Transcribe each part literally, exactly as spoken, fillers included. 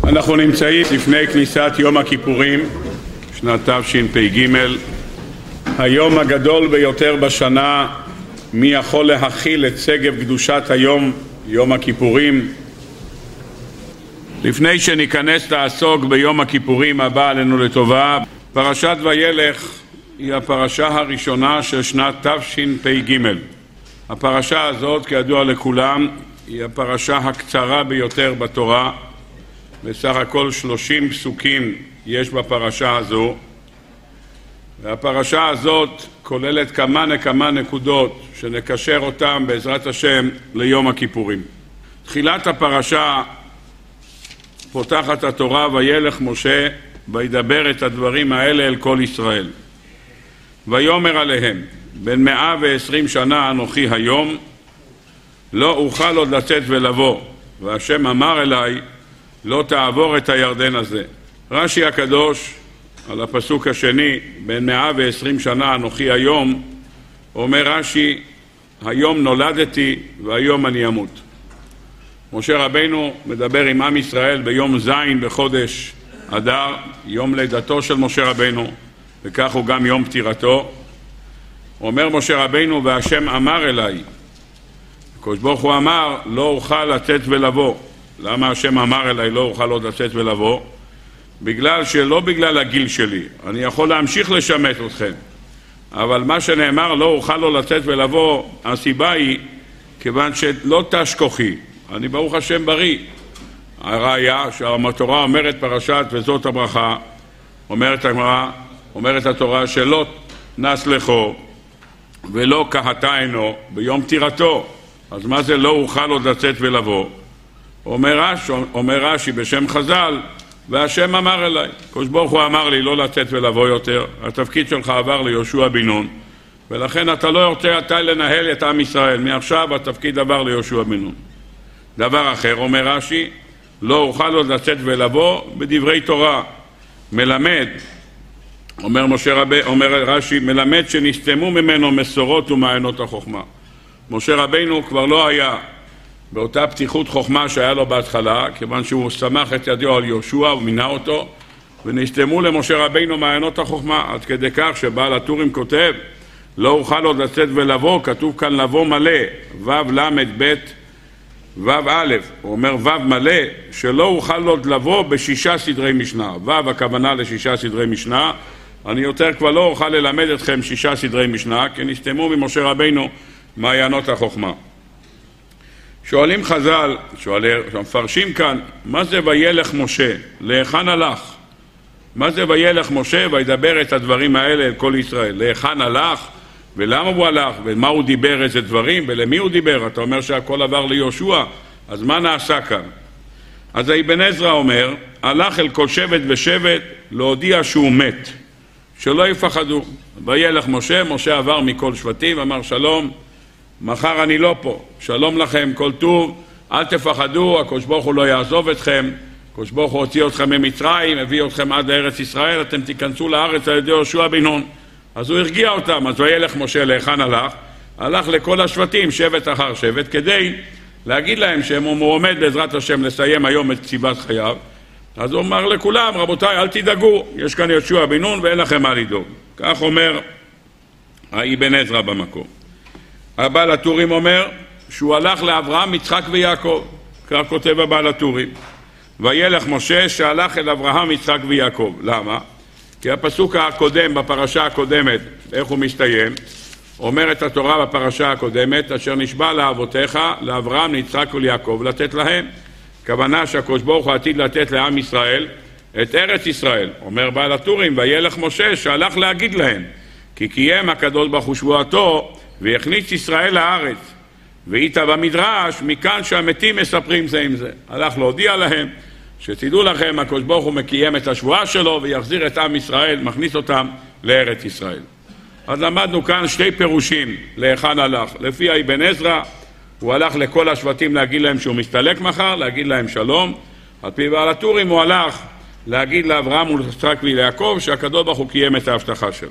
אנחנו נמצאים לפני כניסת יום הכיפורים, שנת תשפ"ג, היום הגדול ביותר בשנה. מי יכול להכיל את שגב קדושת היום, יום הכיפורים? לפני שניכנס לעסוק ביום הכיפורים הבא עלינו לטובה, פרשת וילך היא הפרשה הראשונה של שנת תשפ"ג. הפרשה הזאת, כידוע לכולם, היא הפרשה הקצרה ביותר בתורה. בסך הכל שלושים פסוקים יש בפרשה הזו, והפרשה הזאת כוללת כמה וכמה נקודות שנקשר אותם בעזרת השם ליום הכיפורים. תחילת הפרשה פותחת התורה: וילך משה וידבר את הדברים האלה אל כל ישראל. ויאמר עליהם, בן מאה ועשרים שנה אנוכי היום, לא אוכל עוד לצאת ולבוא, והשם אמר אליי, לא תעבור את הירדן הזה. רש"י הקדוש על הפסוק השני, בן מאה ועשרים שנה אנוכי היום, אומר רש"י, היום נולדתי והיום אני אמות. משה רבינו מדבר עם עם ישראל ביום זין בחודש אדר, יום לידתו של משה רבינו, וכך הוא גם יום פטירתו. אומר משה רבינו, והשם אמר אליי, הקדוש ברוך הוא אמר, לא אוכל לצאת ולבוא. למה השם אמר אליי לא אוכל עוד לצאת ולבוא? בגלל שלא בגלל הגיל שלי, אני יכול להמשיך לשמט אתכם, אבל מה שנאמר לא אוכל לו לצאת ולבוא, הסיבה היא כיוון שלא תש כוחי, אני ברוך השם בריא. הראיה שהתורה אומרת פרשת וזאת הברכה, אומרת הגמרא, אומרת התורה שלא נס לכו ולא קהתה עינו ביום פטירתו. אז מה זה לא אוכל עוד לצאת ולבוא? אומר רש"י, אומר רש"י בשם חז"ל, והשם אמר אליי, הקדוש ברוך הוא אמר לי לא לצאת ולבוא יותר, התפקיד שלך עבר ליהושע בן נון, ולכן אתה לא רוצה אתה לנהל את עם ישראל, מעכשיו התפקיד עבר ליהושע בן נון. דבר אחר, אומר רש"י, לא אוכל עוד לצאת ולבוא בדברי תורה, מלמד, אומר משה רבי, אומר רש"י, מלמד שנסתמו ממנו מסורות ומעיינות החוכמה. משה רבינו כבר לא היה באותה פתיחות חוכמה שהיה לו בהתחלה, כיוון שהוא שמח את ידיו על יהושע ומינה אותו, ונסתמו למשה רבינו מעיינות החוכמה, עד כדי כך שבעל הטורים כותב, לא אוכל עוד לצאת ולבוא, כתוב כאן לבוא מלא, ו' למד ב' ו' א', הוא אומר ו' מלא, שלא אוכל עוד לבוא בשישה סדרי משנה. ו' הכוונה לשישה סדרי משנה, אני יותר כבר לא אוכל ללמד אתכם שישה סדרי משנה, כי נסתמו ממשה רבינו מעיינות החוכמה. שואלים חז"ל, שואלים, מפרשים כאן, מה זה וילך משה? להיכן הלך? מה זה וילך משה וידבר את הדברים האלה אל כל ישראל? להיכן הלך? ולמה הוא הלך? ומה הוא דיבר, איזה דברים? ולמי הוא דיבר? אתה אומר שהכל עבר ליהושע, אז מה נעשה כאן? אז אבן עזרא אומר, הלך אל כל שבט ושבט להודיע שהוא מת, שלא יפחדו. וילך משה, משה עבר מכל שבטים, אמר שלום, מחר אני לא פה, שלום לכם, כל טוב, אל תפחדו, הקדוש ברוך הוא לא יעזוב אתכם, הקדוש ברוך הוא הוציא אתכם ממצרים, הביא אתכם עד לארץ ישראל, אתם תיכנסו לארץ על ידי יהושע בן נון. אז הוא הרגיע אותם. אז וילך משה להיכן הלך? הלך לכל השבטים, שבט אחר שבט, כדי להגיד להם שהם הוא עומד בעזרת השם לסיים היום את קציבת חייו. אז הוא אמר לכולם, רבותיי, אל תדאגו, יש כאן יהושע בן נון ואין לכם מה לדאוג. כך אומר אבן עזרא במקום. הבעל הטורים אומר שהוא הלך לאברהם, יצחק ויעקב, כך כותב הבעל הטורים. וילך משה שהלך אל אברהם, יצחק ויעקב. למה? כי הפסוק הקודם בפרשה הקודמת, איך הוא מסתיים? אומרת התורה בפרשה הקודמת, אשר נשבע לאבותיך, לאברהם, ליצחק וליעקב, לתת להם. כוונה שהקדוש ברוך הוא עתיד לתת לעם ישראל את ארץ ישראל. אומר בעל הטורים, וילך משה שהלך להגיד להם, כי קיים הקדוש ברוך הוא שבועתו, ויכניס ישראל לארץ, ואיתה במדרש, מכאן שהמתים מספרים זה עם זה. הלך להודיע להם, שתדעו לכם, הקדוש ברוך הוא מקיים את השבועה שלו, ויחזיר את עם ישראל, מכניס אותם לארץ ישראל. אז למדנו כאן שתי פירושים, להיכן הלך. לפי אבן עזרא, הוא הלך לכל השבטים להגיד להם שהוא מסתלק מחר, להגיד להם שלום. על פי בעל הטורים הוא הלך להגיד לאברהם וליצחק וליעקב, שהקדוש ברוך הוא קיים את ההבטחה שלו.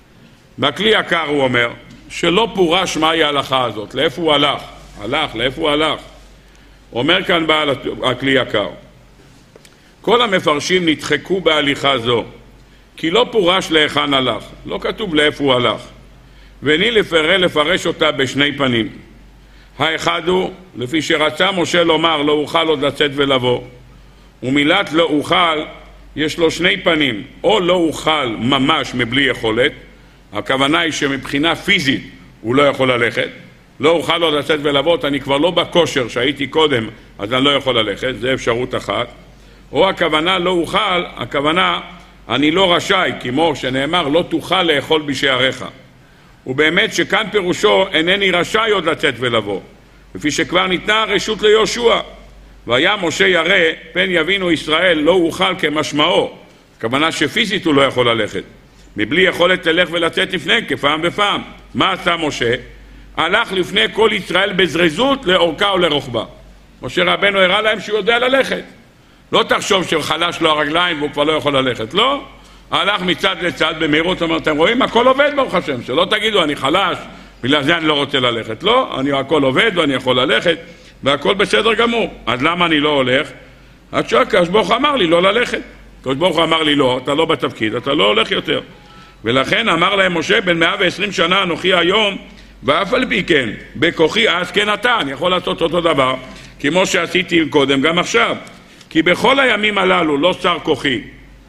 בכלי יקר הוא אומר, שלא פורש מהי ההלכה הזאת, לאיפה הוא הלך? הלך, לאיפה הוא הלך? אומר כאן בעל הכלי יקר, כל המפרשים נדחקו בהליכה זו, כי לא פורש להיכן הלך, לא כתוב לאיפה הוא הלך, ואני לפרש, לפרש אותה בשני פנים. האחד הוא, לפי שרצה משה לומר לא אוכל עוד לצאת ולבוא, ומילת לא אוכל יש לו שני פנים, או לא אוכל ממש מבלי יכולת, הכוונה היא שמבחינה פיזית הוא לא יכול ללכת, לא אוכל עוד לצאת ולבוא, אני כבר לא בכושר שהייתי קודם, אז אני לא יכול ללכת, זה אפשרות אחת. או הכוונה לא אוכל, הכוונה אני לא רשאי, כמו שנאמר לא תוכל לאכול בשעריך. ובאמת שכאן פירושו אינני רשאי עוד לצאת ולבוא, לפי שכבר ניתנה הרשות ליהושע. והיה משה ירא פן יבינו ישראל לא אוכל כמשמעו, הכוונה שפיזית הוא לא יכול ללכת, מבלי יכולת ללך ולצאת לפני כפעם בפעם. מה עשה משה? הלך לפני כל ישראל בזריזות לאורכה ולרוחבה. משה רבנו הראה להם שהוא יודע ללכת. לא תחשוב שחלש לו הרגליים והוא כבר לא יכול ללכת, לא. הלך מצד לצד במהירות, אומר, אתם רואים, הכל עובד ברוך השם, שלא תגידו אני חלש, בגלל זה אני לא רוצה ללכת. לא, אני הכל עובד ואני יכול ללכת, והכל בסדר גמור. אז למה אני לא הולך? עד שהקדוש ברוך הוא אמר לי לא ללכת. הקדוש ברוך הוא אמר לי לא, אתה לא בתפקיד, אתה לא הולך יותר. ולכן אמר להם משה, בן מאה ועשרים שנה אנוכי היום, ואף על פי כן, בכוחי אז כן אתה, אני יכול לעשות אותו דבר, כמו שעשיתי קודם גם עכשיו. כי בכל הימים הללו לא שר כוחי,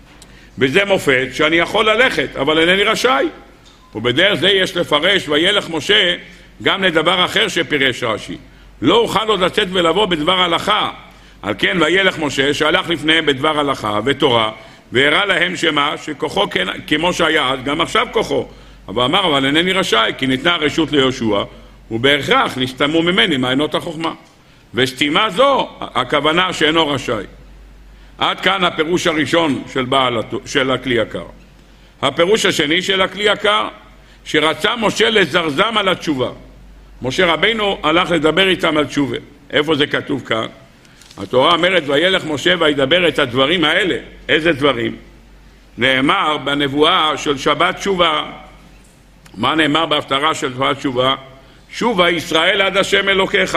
וזה מופת שאני יכול ללכת, אבל אינני רשאי. ובדרך זה יש לפרש וילך משה גם לדבר אחר שפירש רש"י. לא אוכל עוד לצאת ולבוא בדבר הלכה. על כן וילך משה שהלך לפניהם בדבר הלכה ותורה, והראה להם שמה, שכוחו כן, כמו שהיה אז, גם עכשיו כוחו. אבל אמר, אבל אינני רשאי, כי ניתנה הרשות ליהושע, ובהכרח נסתמו ממני מעיינות החוכמה. וסתימה זו, הכוונה שאינו רשאי. עד כאן הפירוש הראשון של, בעל, של הכלי יקר. הפירוש השני של הכלי יקר, שרצה משה לזרזם על התשובה. משה רבינו הלך לדבר איתם על תשובה. איפה זה כתוב כאן? התורה אומרת, וילך משה וידבר את הדברים האלה. איזה דברים? נאמר בנבואה של שבת תשובה. מה נאמר בהפטרה של שבת תשובה? שובה ישראל עד השם אלוקיך.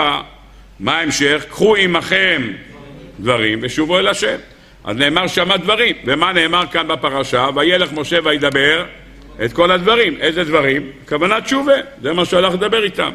מה ההמשך? קחו עמכם דברים ושובו אל השם. אז נאמר שמה דברים. ומה נאמר כאן בפרשה? וילך משה וידבר את כל הדברים. איזה דברים? כוונת תשובה. זה מה שהלך לדבר איתם.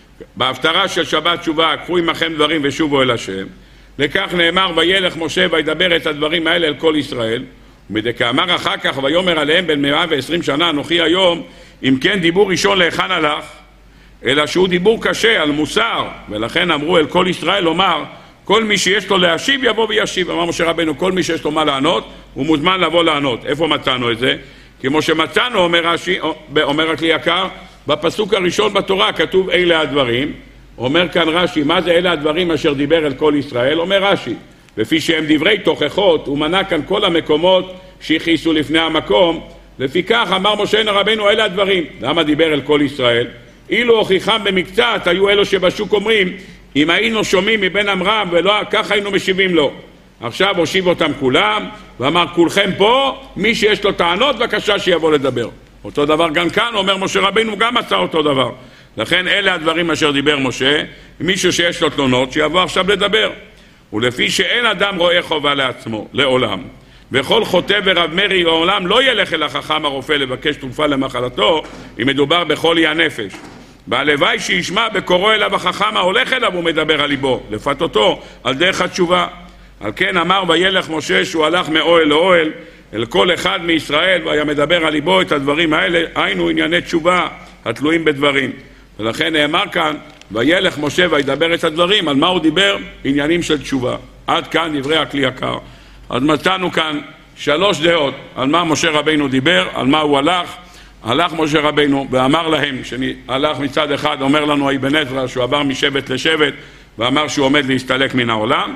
בהפטרה של שבת תשובה, קחו עמכם דברים ושובו אל השם. לכך נאמר וילך משה וידבר את הדברים האלה אל כל ישראל. ומדכאמר אחר כך ויאמר עליהם בן מאה ועשרים שנה אנוכי היום, אם כן דיבור ראשון להיכן הלך, אלא שהוא דיבור קשה על מוסר, ולכן אמרו אל כל ישראל לומר, כל מי שיש לו להשיב יבוא וישיב. אמר משה רבנו, כל מי שיש לו מה לענות הוא מוזמן לבוא לענות. איפה מצאנו את זה? כמו שמצאנו, אומר רש"י, אומר הכלי יקר, בפסוק הראשון בתורה כתוב אלה הדברים. אומר כאן רש"י, מה זה אלה הדברים אשר דיבר אל כל ישראל? אומר רש"י, לפי שהם דברי תוכחות, הוא מנה כאן כל המקומות שהכיסו לפני המקום. לפי כך אמר משה רבנו אלה הדברים. למה דיבר אל כל ישראל? אילו הוכיחם במקצת, היו אלו שבשוק אומרים, אם היינו שומעים מבין אמרם ולא כך היינו משיבים לו. עכשיו הושיב אותם כולם ואמר, כולכם פה, מי שיש לו טענות בבקשה שיבוא לדבר. אותו דבר גם כאן, אומר משה רבנו, גם עשה אותו דבר. לכן אלה הדברים אשר דיבר משה, מישהו שיש לו תלונות שיבוא עכשיו לדבר. ולפי שאין אדם רואה חובה לעצמו, לעולם, וכל חוטא ורב מרי לעולם לא ילך אל החכם הרופא לבקש תרופה למחלתו, אם מדובר בחולי הנפש. והלוואי שישמע בקורו אליו החכם ההולך אליו ומדבר על ליבו, לפתותו על דרך התשובה. על כן אמר וילך משה שהוא הלך מאוהל לאוהל אל כל אחד מישראל והיה מדבר על ליבו את הדברים האלה, היינו ענייני תשובה התלויים בדברים. ולכן נאמר כאן וילך משה וידבר את הדברים. על מה הוא דיבר? עניינים של תשובה. עד כאן דברי הכלי יקר. אז מצאנו כאן שלוש דעות על מה משה רבינו דיבר, על מה הוא הלך. הלך משה רבינו ואמר להם, שהלך מצד אחד, אומר לנו אבן עזרא שהוא עבר משבט לשבט ואמר שהוא עומד להסתלק מן העולם.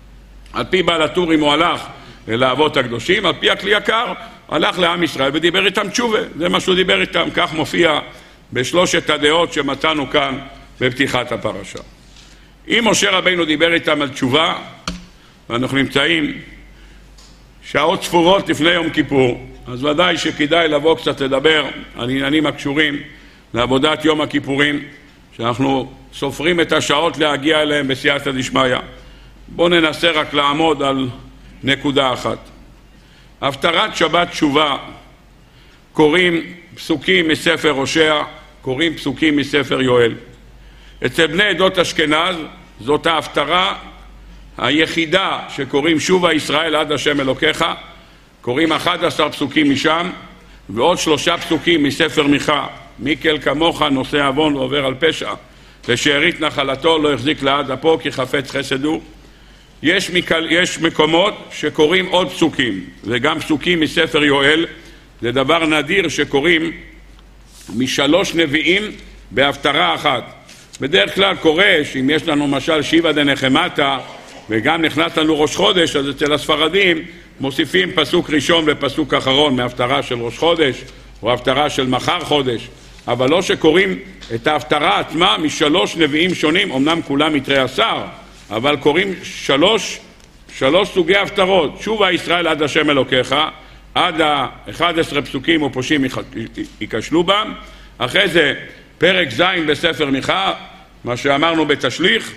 על פי בעל הטורים הוא הלך לאבות הקדושים, על פי הכלי יקר הלך לעם ישראל ודיבר איתם תשובה. זה מה שהוא דיבר איתם, כך מופיע בשלושת הדעות שמצאנו כאן בפתיחת הפרשה. אם משה רבינו דיבר איתם על תשובה, ואנחנו נמצאים שעות ספורות לפני יום כיפור, אז ודאי שכדאי לבוא קצת לדבר על עניינים הקשורים לעבודת יום הכיפורים, שאנחנו סופרים את השעות להגיע אליהם בסייעתא דשמיא. בואו ננסה רק לעמוד על נקודה אחת. הפטרת שבת תשובה קוראים פסוקים מספר הושע, קוראים פסוקים מספר יואל. אצל בני עדות אשכנז זאת ההפטרה היחידה שקוראים שובה ישראל עד השם אלוקיך, קוראים אחד עשר פסוקים משם ועוד שלושה פסוקים מספר מיכה, מיקל כמוך נושא עוון ועובר על פשע ושארית נחלתו לא יחזיק לעד אפו כי חפץ חסד הוא. יש, מקל... יש מקומות שקוראים עוד פסוקים וגם פסוקים מספר יואל. זה דבר נדיר שקוראים משלוש נביאים בהפטרה אחת. בדרך כלל קורה שאם יש לנו משל שיבה דנחמתה וגם נכנס לנו ראש חודש, אז אצל הספרדים מוסיפים פסוק ראשון ופסוק אחרון מהפטרה של ראש חודש או הפטרה של מחר חודש, אבל לא שקוראים את ההפטרה עצמה משלוש נביאים שונים, אמנם כולם מתרי עשר, אבל קוראים שלוש, שלוש סוגי הפטרות. שובה ישראל עד השם אלוקיך, עד ה-אחד עשר פסוקים ופושעים ייכשלו בם. אחרי זה פרק ז' בספר מיכה, מה שאמרנו בתשליך,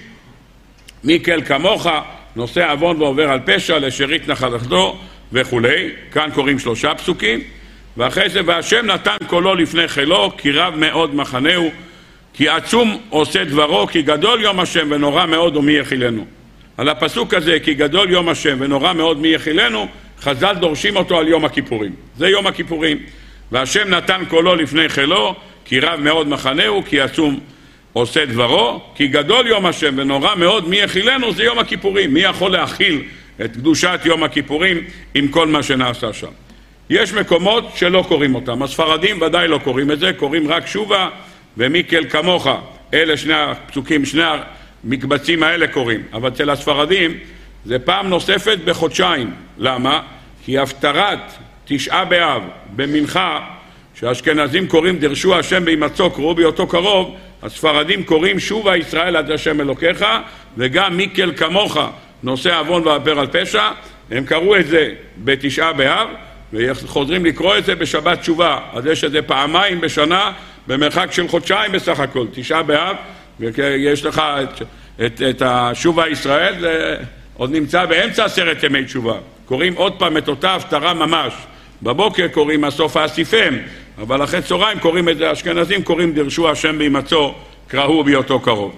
מיקל כמוך נושא עוון ועובר על פשע לשארית נחלתו וכו'. כאן קוראים שלושה פסוקים. ואחרי זה והשם נתן קולו לפני חילו כי רב מאוד מחנהו כי עצום עושה דברו כי גדול יום השם ונורא מאוד ומי יחילנו. על הפסוק הזה כי גדול יום השם ונורא מאוד מי יחילנו חז"ל דורשים אותו על יום הכיפורים. זה יום הכיפורים. והשם נתן קולו לפני חילו כי רב מאוד מחנהו כי עצום עושה דברו כי גדול יום השם ונורא מאוד מי יחילנו. זה יום הכיפורים. מי יכול להכיל את קדושת יום הכיפורים עם כל מה שנעשה שם? יש מקומות שלא קוראים אותם. הספרדים ודאי לא קוראים את זה, קוראים רק שובה ומיקל כמוך. אלה שני הפסוקים, שני המקבצים האלה קוראים. אבל אצל הספרדים זה פעם נוספת בחודשיים. למה? כי הפטרת תשעה באב במנחה, שהאשכנזים קוראים דרשו השם בהימצאו קראו בהיותו קרוב, הספרדים קוראים שובה ישראל עד השם אלוקיך, וגם מיקל כמוך נושא עוון ועובר על פשע. הם קראו את זה בתשעה באב וחוזרים לקרוא את זה בשבת תשובה. אז יש את זה פעמיים בשנה במרחק של חודשיים בסך הכל, תשעה באב, ויש לך את, את, את השובה ישראל, זה עוד נמצא באמצע עשרת ימי תשובה. קוראים עוד פעם את אותה הפטרה ממש. בבוקר קוראים הסוף האסיפם, אבל אחרי צהריים קוראים את זה, אשכנזים קוראים דרשו השם בהימצאו קראו בהיותו קרוב.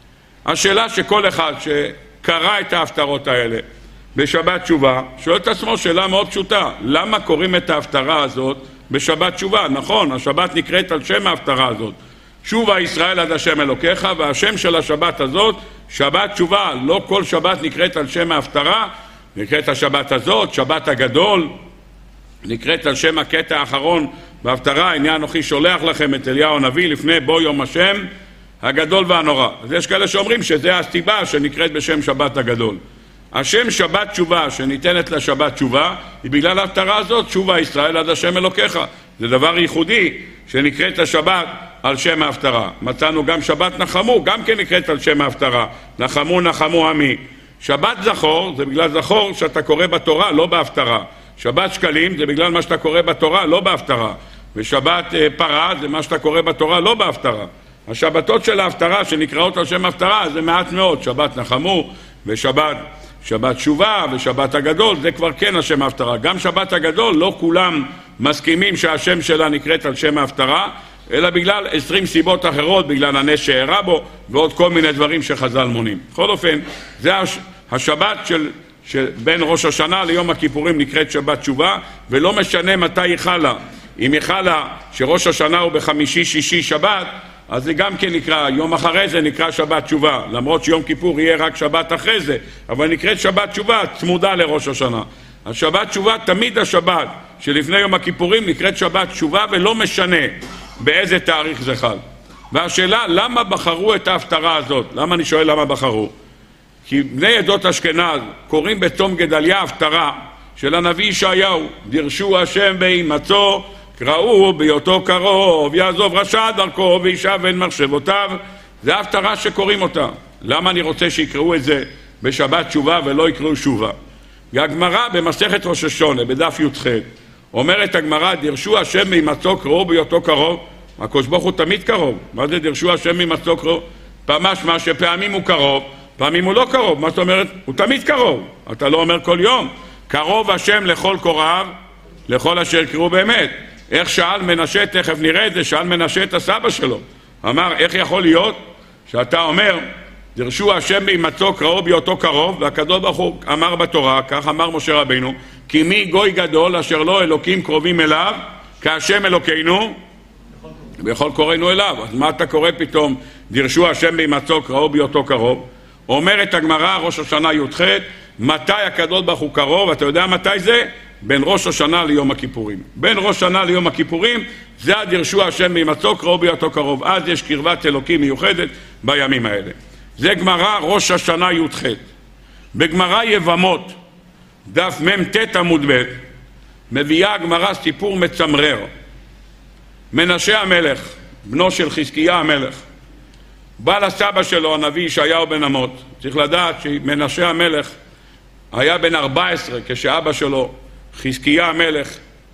השאלה שכל אחד שקרא את ההפטרות האלה בשבת תשובה שואל את עצמו שאלה מאוד פשוטה, למה קוראים את ההפטרה הזאת בשבת תשובה? נכון, השבת נקראת על שם ההפטרה הזאת, שובה ישראל עד השם אלוקיך, והשם של השבת הזאת שבת תשובה. לא כל שבת נקראת על שם ההפטרה, נקראת השבת הזאת שבת הגדול, נקראת על שם הקטע האחרון בהפטרה, הנה אנוכי שולח לכם את אליהו הנביא לפני בוא יום השם הגדול והנורא. אז יש כאלה שאומרים שזה הסיבה שנקראת בשם שבת הגדול. השם שבת תשובה שניתנת לשבת תשובה היא בגלל ההפטרה הזאת, שובה ישראל עד השם אלוקיך. זה דבר ייחודי שנקראת השבת על שם ההפטרה. מצאנו גם שבת נחמו, גם כן נקראת על שם ההפטרה, נחמו נחמו עמי. שבת זכור זה בגלל זכור שאתה קורא בתורה, לא בהפטרה. שבת שקלים זה בגלל מה שאתה קורא בתורה, לא בהפטרה. ושבת אה, פרה זה מה שאתה קורא בתורה, לא בהפטרה. השבתות של ההפטרה שנקראות על שם ההפטרה זה מעט מאוד, שבת נחמו ושבת שבת תשובה ושבת הגדול, זה כבר כן השם ההפטרה. גם שבת הגדול לא כולם מסכימים שהשם שלה נקראת על שם ההפטרה, אלא בגלל עשרים סיבות אחרות, בגלל הנס שהראה בו ועוד כל מיני דברים שחז"ל מונים. בכל אופן, זה הש... השבת של, של בין ראש השנה ליום הכיפורים נקראת שבת תשובה, ולא משנה מתי היא חלה. אם היא חלה שראש השנה הוא בחמישי שישי שבת, אז זה גם כן נקרא, יום אחרי זה נקרא שבת תשובה, למרות שיום כיפור יהיה רק שבת אחרי זה, אבל נקראת שבת תשובה צמודה לראש השנה. השבת תשובה, תמיד השבת שלפני יום הכיפורים נקראת שבת תשובה, ולא משנה באיזה תאריך זה חל. והשאלה, למה בחרו את ההפטרה הזאת? למה אני שואל למה בחרו? כי בני עדות אשכנז קוראים בצום גדליה הפטרה של הנביא ישעיהו, דרשו השם בהימצאו קראו בהיותו קרוב, יעזוב רשע דרכו וישב בין מחשבותיו. זה ההפטרה שקוראים אותה. למה אני רוצה שיקראו את זה בשבת תשובה ולא יקראו שובה? הגמרא במסכת ראש השונה בדף י"ח אומרת הגמרא, דרשו השם בהימצאו קראו בהיותו קרוב. הקדוש ברוך הוא תמיד קרוב. מה זה דרשו השם בהימצאו קרוב? משמע שפעמים הוא קרוב, פעמים הוא לא קרוב. מה זאת אומרת? הוא תמיד קרוב. אתה לא אומר כל יום קרוב השם לכל קוראיו, לכל אשר קראו באמת. איך שאל מנשה, תכף נראה את זה, שאל מנשה את הסבא שלו. אמר, איך יכול להיות שאתה אומר, דרשו השם בהימצאו קראו בהיותו קרוב, והקדוש ברוך הוא אמר בתורה, כך אמר משה רבינו, כי מי גוי גדול אשר לא אלוקים קרובים אליו, כהשם אלוקינו, בכל קוראינו אליו. אז מה אתה קורא פתאום, דרשו השם בהימצאו קראו בהיותו קרוב? אומרת הגמרא, ראש השנה י"ח, מתי הקדוש ברוך הוא קרוב? אתה יודע מתי זה? בין ראש השנה ליום הכיפורים. בין ראש השנה ליום הכיפורים, זה דרשו השם בהימצאו קראו בהיותו קרוב. אז יש קרבת אלוקים מיוחדת בימים האלה. זה גמרא ראש השנה י"ח. בגמרא יבמות, דף מ"ט עמוד ב', מביאה הגמרא סיפור מצמרר. מנשה המלך, בנו של חזקיה המלך, בא לסבא שלו, הנביא ישעיהו בן אמוץ. צריך לדעת שמנשה המלך היה בן ארבע עשרה כשאבא שלו, חזקיה המלך,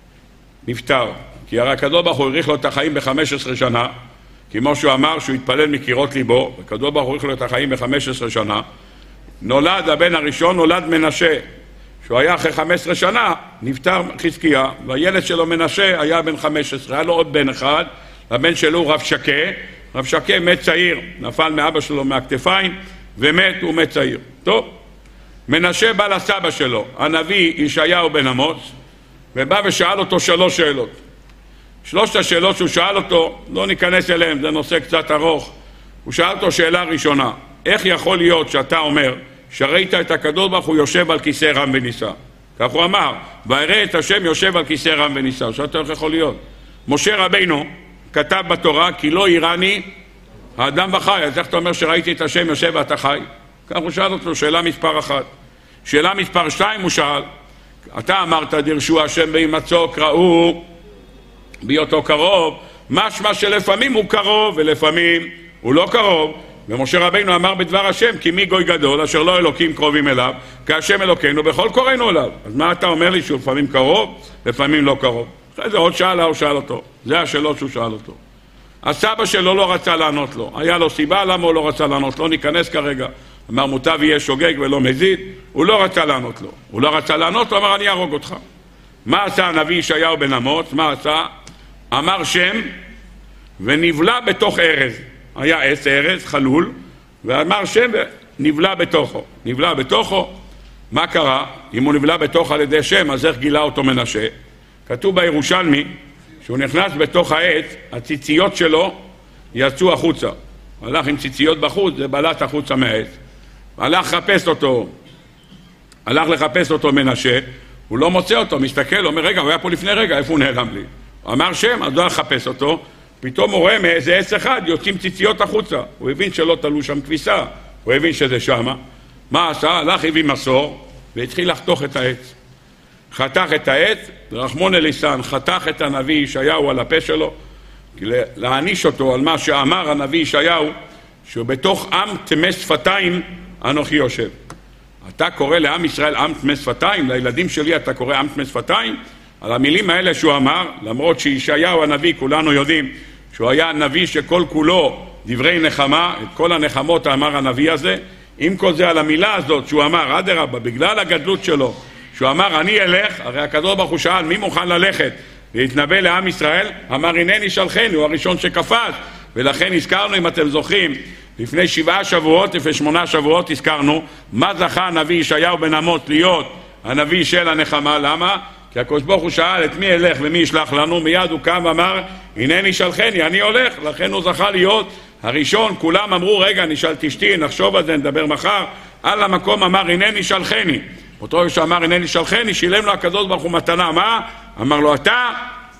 נפטר. כי הרי הקדוש ברוך הוא האריך לו את החיים ב-חמש עשרה שנה, כמו שהוא אמר שהוא התפלל מקירות ליבו, הקדוש ברוך הוא האריך לו את החיים ב-חמש עשרה שנה. נולד הבן הראשון, נולד מנשה, שהוא היה אחרי חמש עשרה שנה, נפטר חזקיה, והילד שלו מנשה היה בן חמש עשרה, היה לו עוד בן אחד, הבן שלו רב שקה, רב שקה מת צעיר, נפל מאבא שלו מהכתפיים, ומת, הוא מת צעיר. טוב, מנשה בא לסבא שלו, הנביא ישעיהו בן אמוץ, ובא ושאל אותו שלוש שאלות. שלושת השאלות שהוא שאל אותו, לא ניכנס אליהם, זה נושא קצת ארוך. הוא שאל אותו שאלה ראשונה, איך יכול להיות שאתה אומר, שראית את הקדוש ברוך הוא יושב על כיסא רם ונישא? כך הוא אמר, ויראה את השם יושב על כיסא רם ונישא. שאלת איך יכול להיות? משה רבינו כתב בתורה, כי לא יראני האדם וחי. אז איך אתה אומר שראיתי את השם יושב ואתה חי? כך הוא שאל אותו, שאלה מספר אחת. שאלה מספר שתיים הוא שאל, אתה אמרת דרשו השם בהימצאו קראו בהיותו קרוב, משמע שלפעמים הוא קרוב ולפעמים הוא לא קרוב. ומשה רבינו אמר בדבר השם, כי מי גוי גדול אשר לא אלוקים קרובים אליו, כהשם אלוקינו בכל קוראינו אליו. אז מה אתה אומר לי שהוא לפעמים קרוב, לפעמים לא קרוב? אחרי זה עוד שאלה הוא שאל אותו, זה השאלות שהוא שאל אותו. הסבא שלו לא רצה לענות לו, היה לו סיבה למה הוא לא רצה לענות, לא ניכנס כרגע. אמר מוטב יהיה שוגג ולא מזיד, הוא לא רצה לענות לו. הוא לא רצה לענות, הוא אמר אני ארוג אותך. מה עשה הנביא ישעיהו בן אמוץ? מה עשה? אמר שם ונבלע בתוך ארז. היה עץ ארז חלול, ואמר שם ונבלע בתוכו. נבלע בתוכו, מה קרה? אם הוא נבלע בתוך על ידי שם, אז איך גילה אותו מנשה? כתוב בירושלמי, שהוא נכנס בתוך העץ, הציציות שלו יצאו החוצה. הלך עם ציציות בחוץ, זה בלט החוצה מהעץ. הלך לחפש אותו, הלך לחפש אותו מנשה, הוא לא מוצא אותו, מסתכל, אומר רגע, הוא היה פה לפני רגע, איפה הוא נעלם לי? הוא אמר שם, אז הוא הלך לחפש אותו, פתאום הוא רואה מאיזה עץ אחד, יוצאים ציציות החוצה. הוא הבין שלא תלו שם כביסה, הוא הבין שזה שמה. מה עשה? הלך הביא מסור, והתחיל לחתוך את העץ. חתך את העץ, רחמון אליסן חתך את הנביא ישעיהו על הפה שלו, להעניש אותו על מה שאמר הנביא ישעיהו, שבתוך עם טמא שפתיים אנוכי יושב. אתה קורא לעם ישראל עם טמא שפתיים, לילדים שלי אתה קורא עם טמא שפתיים? על המילים האלה שהוא אמר, למרות שישעיהו הנביא, כולנו יודעים שהוא היה נביא שכל כולו דברי נחמה, את כל הנחמות אמר הנביא הזה, עם כל זה על המילה הזאת שהוא אמר, אדרבה, בגלל הגדלות שלו, שהוא אמר אני אלך, הרי הקדוש ברוך הוא שאל מי מוכן ללכת להתנבא לעם ישראל, אמר הנני שלחני, הוא הראשון שקפץ. ולכן הזכרנו, אם אתם זוכרים, לפני שבעה שבועות, לפני שמונה שבועות הזכרנו מה זכה הנביא ישעיהו בן אמוץ להיות הנביא של הנחמה. למה? כי הקדוש ברוך הוא שאל את מי ילך ומי ישלח לנו, מיד הוא קם ואמר הנני שלחני, אני הולך. לכן הוא זכה להיות הראשון. כולם אמרו רגע נשאל תשתי, נחשוב על זה, נדבר מחר. על המקום אמר הנני שלחני. אותו שאמר הנני שלחני, שילם לו הקדוש ברוך הוא מתנה. מה? אמר לו אתה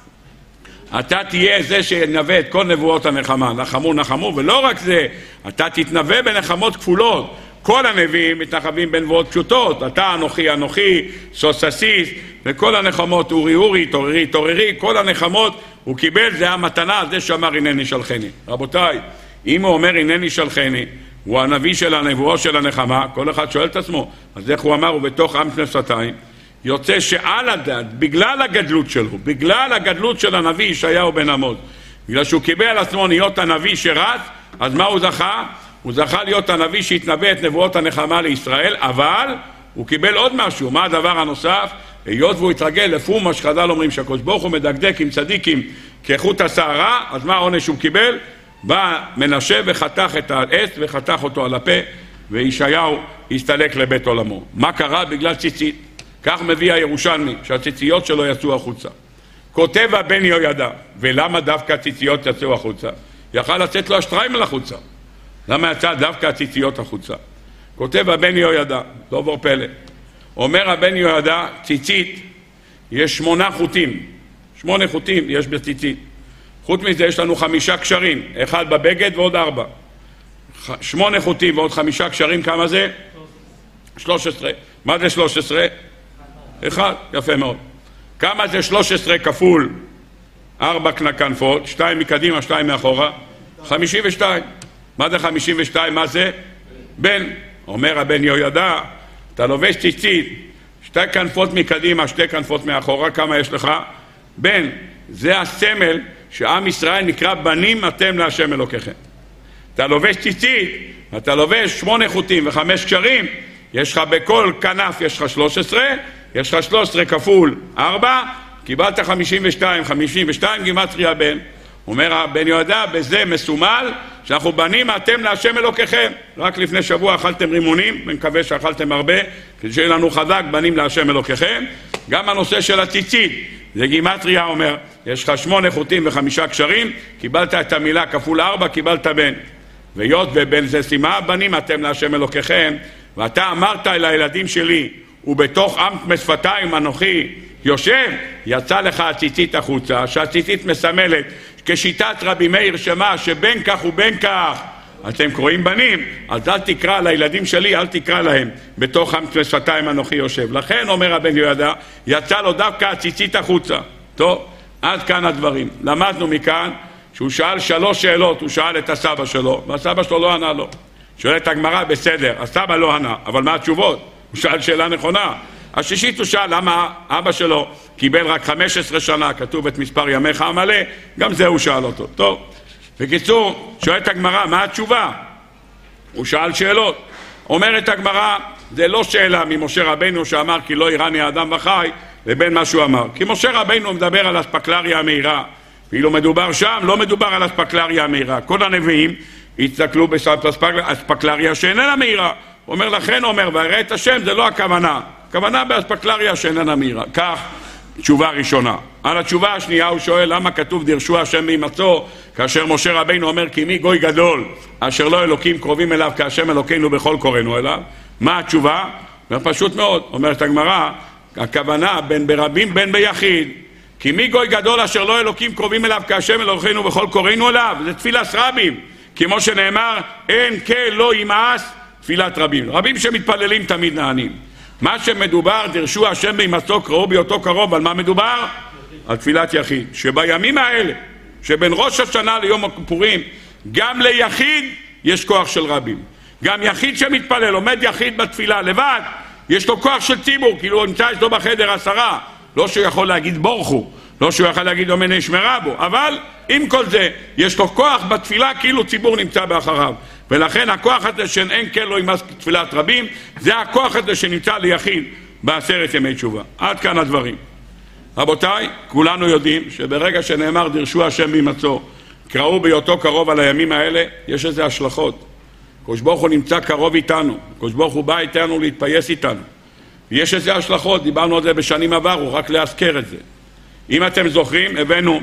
אתה תהיה זה שנבא את כל נבואות הנחמה, נחמו נחמו, ולא רק זה, אתה תתנבא בנחמות כפולות. כל הנביאים מתנחבים בנבואות פשוטות, אתה אנוכי אנוכי, סוססיס, וכל הנחמות אורי אורי, תוררי תוררי, כל הנחמות הוא קיבל, זה המתנה, זה שאמר הנני שלחני. רבותיי, אם הוא אומר הנני שלחני, הוא הנביא של הנבואות של הנחמה, כל אחד שואל את עצמו, אז איך הוא אמר, הוא בתוך עם טמא שפתיים, יוצא שעל הדעת, בגלל הגדלות שלו, בגלל הגדלות של הנביא ישעיהו בן אמוץ, בגלל שהוא קיבל על עצמו להיות הנביא שרץ, אז מה הוא זכה? הוא זכה להיות הנביא שהתנבא את נבואות הנחמה לישראל, אבל הוא קיבל עוד משהו. מה הדבר הנוסף? היות והוא התרגל לפום מה שחז"ל אומרים שהקדוש ברוך הוא מדקדק עם צדיקים כאיכות השערה, אז מה העונש שהוא קיבל? בא מנשה וחתך את העץ וחתך אותו על הפה, וישעיהו הסתלק לבית עולמו. מה קרה? בגלל ציצית. כך מביא הירושלמי, שהציציות שלו יצאו החוצה. כותב הבן יהוידע, ולמה דווקא הציציות יצאו החוצה? יכל לצאת לו השטריימל החוצה. למה יצא דווקא הציציות החוצה? כותב הבן יהוידע, לא עבור פלא. אומר הבן יהוידע, ציצית, יש שמונה חוטים. שמונה חוטים יש בציצית. חוץ מזה יש לנו חמישה קשרים, אחד בבגד ועוד ארבע. שמונה חוטים ועוד חמישה קשרים, כמה זה? שלוש עשרה. מה זה שלוש עשרה? אחד, יפה מאוד. כמה זה שלוש עשרה כפול ארבע כנפות, שתיים מקדימה, שתיים מאחורה? חמישים ושתיים. מה זה חמישים ושתיים? מה זה? בן. אומר הבן יהוידע, אתה לובש ציצית, שתי כנפות מקדימה, שתי כנפות מאחורה, כמה יש לך? בן. זה הסמל שעם ישראל נקרא בנים אתם להשם אלוקיכם. אתה לובש ציצית, אתה לובש שמונה חוטים וחמש קשרים, יש לך בכל כנף, יש לך שלוש עשרה, יש לך שלוש עשרה כפול ארבע, קיבלת חמישים ושתיים, חמישים ושתיים גימטריה בן. אומר הבן יהוידע, בזה מסומל שאנחנו בנים אתם להשם אלוקיכם. רק לפני שבוע אכלתם רימונים, ומקווה שאכלתם הרבה, כדי שיהיה לנו חזק בנים להשם אלוקיכם. גם הנושא של הציצית, זה גימטריה אומר, יש לך שמונה חוטים וחמישה קשרים, קיבלת את המילה כפול ארבע, קיבלת בן. ויות ובן זה סימה, בנים אתם להשם אלוקיכם, ואתה אמרת אל הילדים שלי, ובתוך עם משפתיים אנוכי יושב, יצא לך הציצית החוצה, שהציצית מסמלת כשיטת רבי מאיר שמה שבין כך ובין כך אתם קוראים בנים, אז אל תקרא לילדים שלי, אל תקרא להם בתוך עם משפתיים אנוכי יושב. לכן אומר הבן יהוידע, יצא לו דווקא הציצית החוצה. טוב, עד כאן הדברים. למדנו מכאן שהוא שאל שלוש שאלות, הוא שאל את הסבא שלו, והסבא שלו לא ענה לו. שואל את הגמרא, בסדר, הסבא לא ענה, אבל מה התשובות? הוא שאל שאלה נכונה. השישית הוא שאל למה אבא שלו קיבל רק חמש עשרה שנה, כתוב את מספר ימיך המלא, גם זה הוא שאל אותו. טוב, בקיצור, שואלת הגמרא, מה התשובה? הוא שאל שאלות. אומרת הגמרא, זה לא שאלה ממשה רבינו שאמר כי לא יראני האדם וחי, לבין מה שהוא אמר. כי משה רבינו מדבר על הספקלריה המהירה, ואילו מדובר שם, לא מדובר על הספקלריה המהירה. כל הנביאים הסתכלו בספקלריה שאיננה מהירה. הוא אומר לכן, אומר, ויראה את השם, זה לא הכוונה. הכוונה באספקלריה שאיננה מהירה. כך, תשובה ראשונה. על התשובה השנייה הוא שואל, למה כתוב דרשו השם מימצאו, כאשר משה רבינו אומר, כי מי גוי גדול, אשר לא אלוקים קרובים אליו, כהשם אלוקינו בכל קוראנו אליו. מה התשובה? פשוט מאוד. אומרת הגמרא, הכוונה בין ברבים בין ביחיד. כי מי גוי גדול אשר לא אלוקים קרובים אליו, כהשם אלוקינו בכל קוראנו אליו. זה תפילת רבים. כמו שנאמר, אין כל לא ימאס תפילת רבים. רבים שמתפללים תמיד נענים. מה שמדובר, דרשו השם בימצאו, קראו בהיותו קרוב, על מה מדובר? על תפילת יחיד. שבימים האלה, שבין ראש השנה ליום הכיפורים, גם ליחיד יש כוח של רבים. גם יחיד שמתפלל, עומד יחיד בתפילה לבד, יש לו כוח של ציבור, כאילו הוא נמצא אצלו בחדר עשרה. לא שהוא יכול להגיד בורכו, לא שהוא יכול להגיד אומן נשמרה בו, אבל עם כל זה, יש לו כוח בתפילה כאילו ציבור נמצא באחריו. ולכן הכוח הזה שאין כן לא ימאס תפילת רבים, זה הכוח הזה שנמצא ליחיד בעשרת ימי תשובה. עד כאן הדברים. רבותיי, כולנו יודעים שברגע שנאמר דרשו השם מימצאו, קראו בהיותו קרוב על הימים האלה, יש איזה השלכות. הקדוש ברוך הוא נמצא קרוב איתנו, הקדוש ברוך הוא בא איתנו להתפייס איתנו. יש איזה השלכות, דיברנו על זה בשנים עברו, רק להזכר את זה. אם אתם זוכרים, הבאנו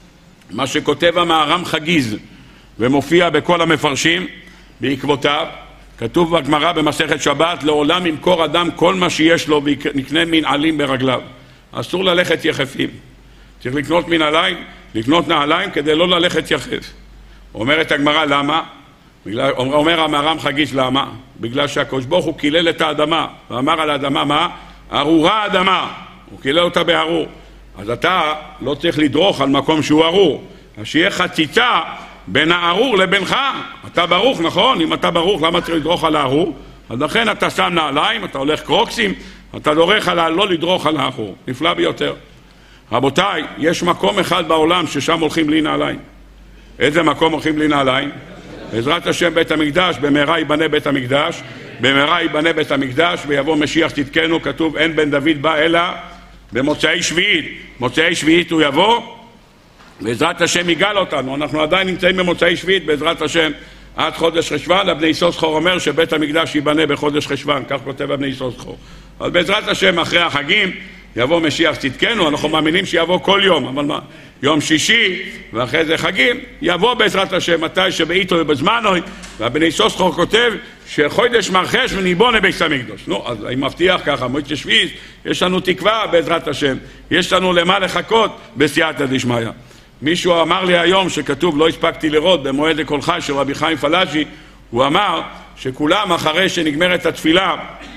מה שכותב המהר"ם חגיז, ומופיע בכל המפרשים, בעקבותיו, כתוב בגמרא במסכת שבת, לעולם ימכור אדם כל מה שיש לו ונקנה מנעלים ברגליו. אסור ללכת יחפים. צריך לקנות מנעליים, לקנות נעליים כדי לא ללכת יחף. אומרת הגמרא, למה? בגלל, אומר המהר"ם חגיז, למה? בגלל שהקדוש ברוך הוא קילל את האדמה, ואמר על האדמה מה? ארורה האדמה. הוא קילל אותה בארור. אז אתה לא צריך לדרוך על מקום שהוא ארור. אז שיהיה חציצה בין הארור לבינך. אתה ברוך, נכון? אם אתה ברוך, למה צריך לדרוך על הארור? אז לכן אתה שם נעליים, אתה הולך קרוקסים, אתה דורך על לא לדרוך על הארור. נפלא ביותר. רבותיי, יש מקום אחד בעולם ששם הולכים בלי נעליים. איזה מקום הולכים בלי נעליים? בעזרת השם בית המקדש, במהרה ייבנה בית המקדש, במהרה ייבנה בית המקדש ויבוא משיח צדקנו. כתוב אין בן דוד בא אלא במוצאי שביעית. מוצאי שביעית הוא יבוא, בעזרת השם יגאל אותנו. אנחנו עדיין נמצאים במוצאי שביעית בעזרת השם עד חודש חשוון. הבני יששכר אומר שבית המקדש ייבנה בחודש חשוון, כך כותב הבני יששכר. אבל בעזרת השם אחרי החגים יבוא משיח צדקנו. אנחנו מאמינים שיבוא כל יום, אבל מה? יום שישי ואחרי זה חגים יבוא בעזרת השם מתי שבעיתו ובזמנו. והבני יששכר כותב שחודש מרחש וניבונה בית המקדש. נו, אז אני מבטיח ככה, מועצת שביעית, יש לנו תקווה בעזרת השם, יש לנו למה לחכות בסייעתא דשמיא. מישהו אמר לי היום שכתוב, לא הספקתי לראות, במועד לכל חי של רבי חיים פלאג'י, הוא אמר שכולם אחרי שנגמרת התפילה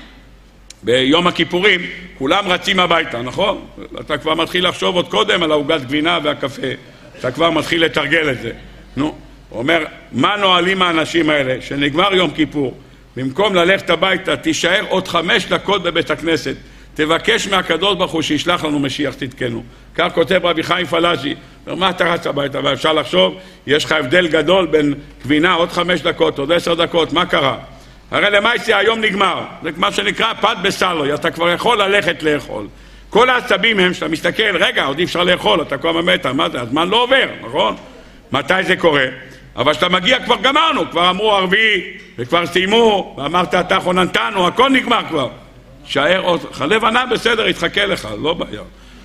ביום הכיפורים, כולם רצים הביתה, נכון? אתה כבר מתחיל לחשוב עוד קודם על העוגת גבינה והקפה, אתה כבר מתחיל לתרגל את זה. נו, הוא אומר, מה נועלים האנשים האלה שנגמר יום כיפור, במקום ללכת הביתה, תישאר עוד חמש דקות בבית הכנסת, תבקש מהקדוש ברוך הוא שישלח לנו משיח צדקנו. כך כותב רבי חיים פלאג'י. מה אתה רץ הביתה? ואפשר לחשוב, יש לך הבדל גדול בין גבינה עוד חמש דקות, עוד עשר דקות, מה קרה? הרי למעשה היום נגמר, זה מה שנקרא פת בסלוי, אתה כבר יכול ללכת לאכול. כל העצבים הם שאתה מסתכל, רגע, עוד אי אפשר לאכול, אתה כבר ממתה, מה זה? הזמן לא עובר, נכון? מתי זה קורה? אבל כשאתה מגיע כבר גמרנו, כבר אמרו ערבי, וכבר סיימו, ואמרת אתה חוננתנו, הכל נגמר כבר. שער עוד, חלב ענה בסדר, יתחכה לך, לא בעיה.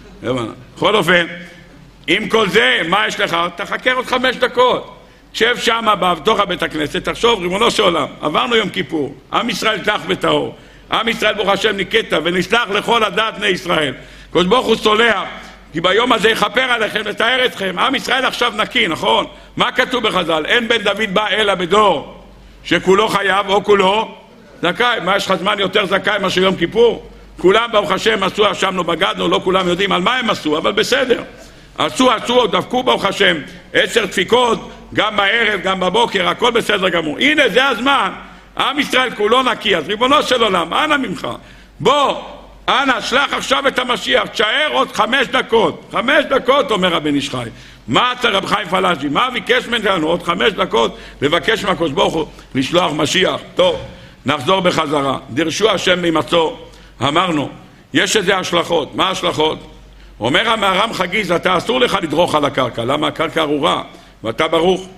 בכל אופן, עם כל זה, מה יש לך? תחכה עוד חמש דקות. שב שם בתוך הבית הכנסת, תחשוב, ריבונו של עולם, עברנו יום כיפור, עם ישראל צלח וטהור, עם ישראל ברוך השם ניקטה ונסלח לכל הדעת בני ישראל. הקדוש ברוך הוא סולח, כי ביום הזה יכפר עליכם, לתאר אתכם. עם ישראל עכשיו נקי, נכון? מה כתוב בחז"ל? אין בן דוד בא אלא בדור שכולו חייב או כולו זכאי. מה יש לך זמן יותר זכאי מאשר יום כיפור? כולם ברוך השם עשו, אשמנו בגדנו, לא כולם יודעים על מה הם עשו, אבל בסדר. עשו, עשו, דפקו ברוך השם, עשר דפיקות, גם בערב, גם בבוקר, הכל בסדר גמור. הנה, זה הזמן. עם ישראל כולו נקי, אז ריבונו של עולם, אנא ממך. בוא, אנא, שלח עכשיו את המשיח, תשאר עוד חמש דקות. חמש דקות, אומר הבן איש חי. מה אתה רב חיים פלאג'י? מה ביקש ממנו עוד חמש דקות לבקש מהקדוש ברוך הוא לשלוח משיח? טוב, נחזור בחזרה. דרשו השם ממצוא. אמרנו, יש איזה השלכות. מה השלכות? אומר המהר"ם חגיז, אתה אסור לך לדרוך על הקרקע. למה? הקרקע ארורה, ואתה ברוך.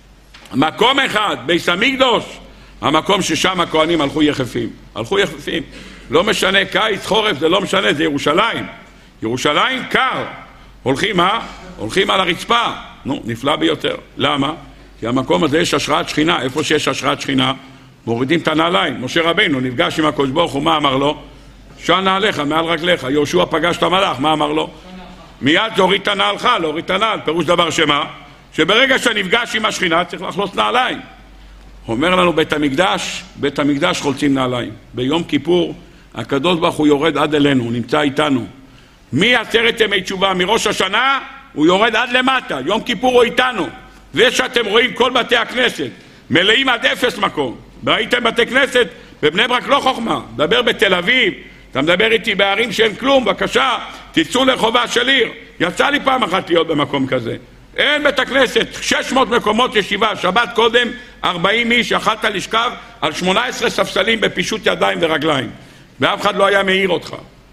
מקום אחד, בית המקדש, המקום ששם הכהנים הלכו יחפים. הלכו יחפים. לא משנה, קיץ, חורף, זה לא משנה, זה ירושלים. ירושלים קר. הולכים, מה? הולכים על הרצפה. נו, נפלא ביותר. למה? כי המקום הזה יש השראת שכינה. איפה שיש השראת שכינה, מורידים את הנעליים. משה רבינו נפגש עם הקדוש ברוך הוא, מה אמר לו? שע נעליך מעל רגליך. יהושע פגש את המלאך, מה אמר לו? מיד תוריד את הנעלך, להוריד את הנעל. פירוש דבר שמה? שברגע שנפגש עם השכינה צריך לחלוץ נעליים. אומר לנו בית המקדש, בית המקדש חולצים נעליים. ביום כיפור הקדוש ברוך הוא יורד עד אלינו, הוא נמצא איתנו. מעשרת ימי תשובה, מראש השנה, הוא יורד עד למטה. יום כיפור הוא איתנו. זה שאתם רואים כל בתי הכנסת, מלאים עד אפס מקום. ראיתם בתי כנסת, בבני ברק לא חוכמה. דבר בתל אביב, אתה מדבר איתי בערים שאין כלום, בבקשה, תצאו לחובה של עיר. יצא לי פעם אחת להיות במקום כזה. אין בית הכנסת, שש מאות מקומות ישיבה, שבת קודם, ארבעים איש, יכלת לשכב על שמונה עשרה ספסלים בפישוט ידיים ורגליים. ואף אחד לא היה מעיר אותך.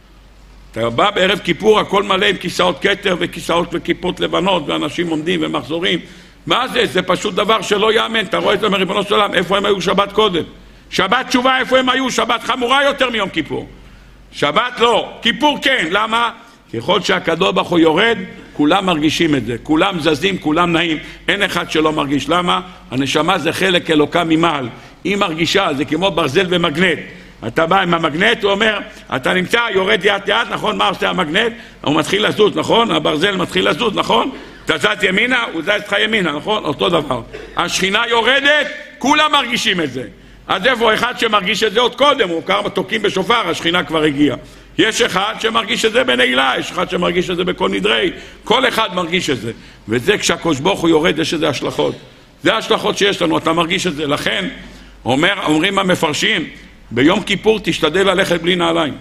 אתה בא בערב כיפור, הכל מלא עם כיסאות כתר וכיסאות וכיפות לבנות, ואנשים עומדים ומחזורים. מה זה? זה פשוט דבר שלא יאמן. אתה רואה את זה מריבונו של עולם, איפה הם היו שבת קודם? שבת תשובה, איפה הם היו? שבת חמורה יותר מיום כיפור. שבת לא, כיפור כן. למה? ככל שהקדוש ברוך הוא יורד, כולם מרגישים את זה. כולם זזים, כולם נעים. אין אחד שלא מרגיש. למה? הנשמה זה חלק אלוקה ממעל. היא מרגישה, זה כמו ברזל ומגנט. אתה בא עם המגנט, הוא אומר, אתה נמצא, יורד לאט לאט, נכון? מה עושה המגנט? הוא מתחיל לזוז, נכון? הברזל מתחיל לזוז, נכון? אתה זז ימינה, הוא זז לך ימינה, נכון? אותו דבר. השכינה יורדת, כולם מרגישים את זה. אז איפה אחד שמרגיש את זה עוד קודם, הוא קרא תוקים בשופר, השכינה כבר הגיעה. יש אחד שמרגיש את זה בנעילה, יש אחד שמרגיש את זה בכל נדרי, כל אחד מרגיש את זה. וזה כשהקדוש ברוך הוא יורד, יש איזה השלכות. זה ההשלכות שיש לנו, אתה מרגיש את זה. לכן, אומר, אומרים המפרשים, ביום כיפור תשתדל ללכת בלי נעליים.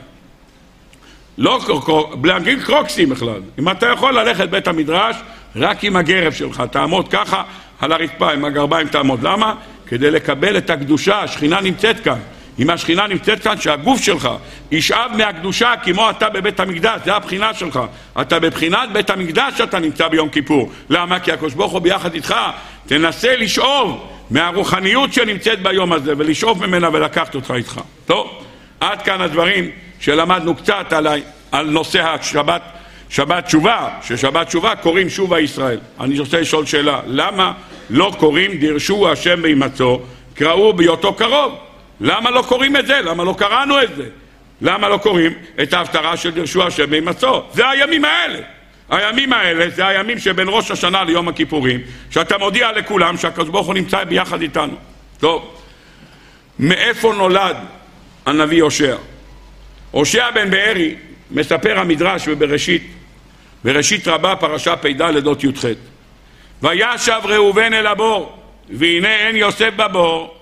לא בלי קרוקסים בכלל. אם אתה יכול ללכת בית המדרש, רק עם הגרב שלך, תעמוד ככה על הרצפה, עם הגרביים תעמוד. למה? כדי לקבל את הקדושה, השכינה נמצאת כאן. אם השכינה נמצאת כאן, שהגוף שלך ישאב מהקדושה כמו אתה בבית המקדש, זה הבחינה שלך. אתה בבחינת בית המקדש שאתה נמצא ביום כיפור. למה? כי הקדוש ברוך הוא ביחד איתך. תנסה לשאוב מהרוחניות שנמצאת ביום הזה, ולשאוב ממנה ולקחת אותך איתך. טוב, עד כאן הדברים שלמדנו קצת על, על נושא השבת, שבת תשובה, ששבת תשובה קוראים שובה ישראל. אני רוצה לשאול שאלה, למה לא קוראים דרשו השם בהימצאו, קראו בהיותו קרוב? למה לא קוראים את זה? למה לא קראנו את זה? למה לא קוראים את ההפטרה של דרשו השם בהימצאו? זה הימים האלה. הימים האלה זה הימים שבין ראש השנה ליום הכיפורים, שאתה מודיע לכולם שהקדוש ברוך הוא נמצא ביחד איתנו. טוב, מאיפה נולד הנביא הושע? הושע בן בארי, מספר המדרש ובראשית, בראשית רבה פרשה פ"ד לדות י"ח. וישב ראובן אל הבור, והנה אין יוסף בבור.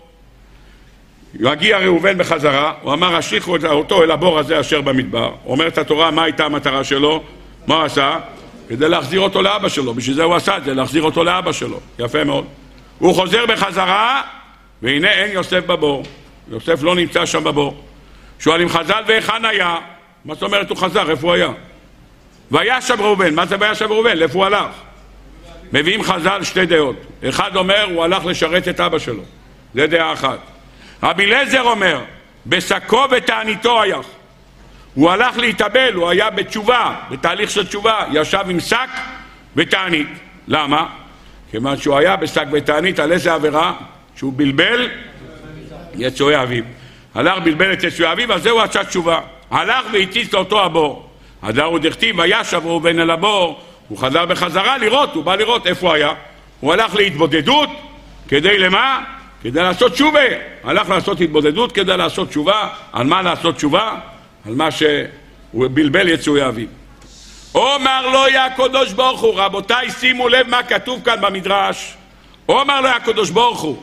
יגיע ראובן בחזרה, הוא אמר, השליכו אותו אל הבור הזה אשר במדבר. אומרת התורה, מה הייתה המטרה שלו? מה הוא עשה? כדי להחזיר אותו לאבא שלו. בשביל זה הוא עשה את זה, להחזיר אותו לאבא שלו. יפה מאוד. הוא חוזר בחזרה, והנה אין יוסף בבור. יוסף לא נמצא שם בבור. שואלים חז"ל, והיכן היה? מה זאת אומרת הוא חזר? איפה הוא היה? וישב ראובן. מה זה וישב ראובן? לאיפה הוא הלך? מביאים חז"ל שתי דעות. אחד אומר, הוא הלך לשרת את אבא שלו. זה דעה אחת. רבי אליעזר אומר, בשקו ותעניתו היה. הוא הלך להתאבל, הוא היה בתשובה, בתהליך של תשובה, ישב עם שק ותענית. למה? כיוון שהוא היה בשק ותענית, על איזה עבירה? שהוא בלבל יצואי אביו. הלך בלבל את יצואי אביו, אז זהו עשה תשובה. הלך והציץ לאותו הבור. הדר הוא דכתיב, וישב ראובן אל הבור, הוא חזר בחזרה לראות, הוא בא לראות איפה היה. הוא הלך להתבודדות, כדי למה? כדי לעשות תשובה. הלך לעשות התבודדות כדי לעשות תשובה. על מה לעשות תשובה? על מה שהוא בלבל יצואי אביו. אומר לו הקדוש ברוך הוא, רבותיי שימו לב מה כתוב כאן במדרש. אומר לו הקדוש ברוך הוא,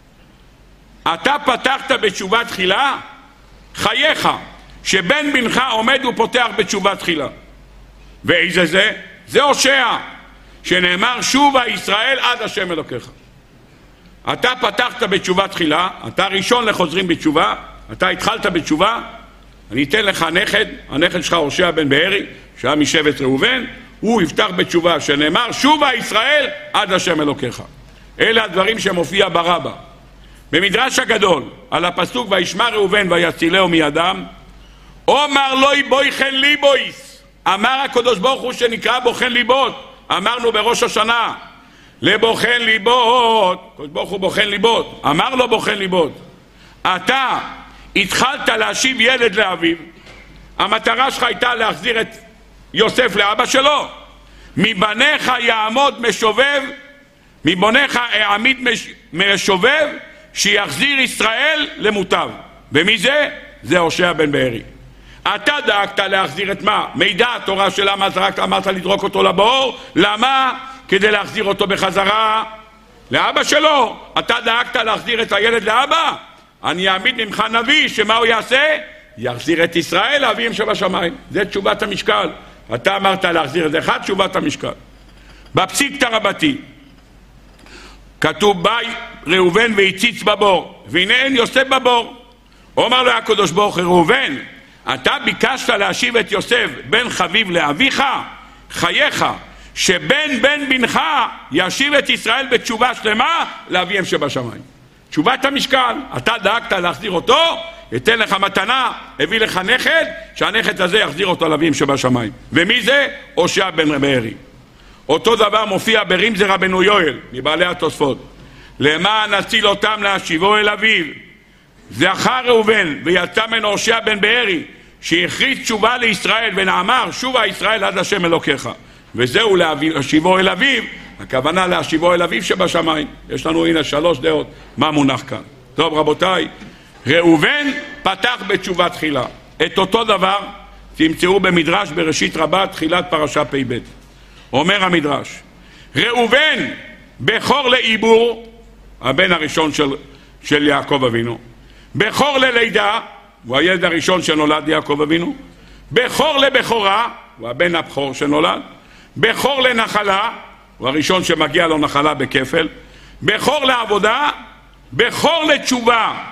אתה פתחת בתשובה תחילה, חייך שבן בנך עומד ופותח בתשובה תחילה. ואיזה זה? זה הושע, שנאמר שובה ישראל עד השם אלוקיך. אתה פתחת בתשובה תחילה, אתה ראשון לחוזרים בתשובה, אתה התחלת בתשובה, אני אתן לך נכד, הנכד שלך הושע בן בארי, שהיה משבט ראובן, הוא יפתח בתשובה, שנאמר שובה ישראל עד השם אלוקיך. אלה הדברים שמופיע ברבה. במדרש הגדול, על הפסוק וישמע ראובן ויצילהו מידם, אומר לוי בויכן ליבויס, אמר הקדוש ברוך הוא שנקרא בוחן ליבות, אמרנו בראש השנה, לבוחן ליבות, הקדוש ברוך הוא בוחן ליבות, אמר לו בוחן ליבות, אתה התחלת להשיב ילד לאביו, המטרה שלך הייתה להחזיר את יוסף לאבא שלו, מבניך יעמוד משובב, מבניך העמיד משובב, שיחזיר ישראל למוטב. ומי זה? זה הושע בן בארי. אתה דאגת להחזיר את מה? מידע התורה של למה זרקת, אמרת לדרוק אותו לבור. למה? כדי להחזיר אותו בחזרה לאבא שלו. אתה דאגת להחזיר את הילד לאבא. אני אעמיד ממך נביא שמה הוא יעשה? יחזיר את ישראל לאביהם שבשמיים. זה תשובת המשקל. אתה אמרת להחזיר את זה אחד, תשובת המשקל. בפסיקתא רבתי כתוב ביי ראובן והציץ בבור, והנה אין יוסף בבור. אומר לו הקדוש ברוך הוא, ראובן, אתה ביקשת להשיב את יוסף בן חביב לאביך, חייך שבן בן בנך ישיב את ישראל בתשובה שלמה לאביהם שבשמיים. תשובת המשקל, אתה דאגת להחזיר אותו, אתן לך מתנה, הביא לך נכד, שהנכד הזה יחזיר אותו לאביהם שבשמיים. ומי זה? הושע בן בארי. אותו דבר מופיע ברמז רבנו יואל מבעלי התוספות, למען נציל אותם להשיבו אל אביו. זכר ראובן ויצא ממנו הושע בן בארי, שהכריז תשובה לישראל ונאמר שובה ישראל עד השם אלוקיך, וזהו להשיבו אל אביו, הכוונה להשיבו אל אביו שבשמיים. יש לנו הנה שלוש דעות מה מונח כאן. טוב רבותיי, ראובן פתח בתשובה תחילה. את אותו דבר תמצאו במדרש בראשית רבה תחילת פרשה פ"ב. אומר המדרש, ראובן בכור לעיבור, הבן הראשון של, של יעקב אבינו, בכור ללידה, הוא הילד הראשון שנולד יעקב אבינו, בכור לבכורה, הוא הבן הבכור שנולד, בכור לנחלה, הוא הראשון שמגיע לו נחלה בכפל, בכור לעבודה, בכור לתשובה,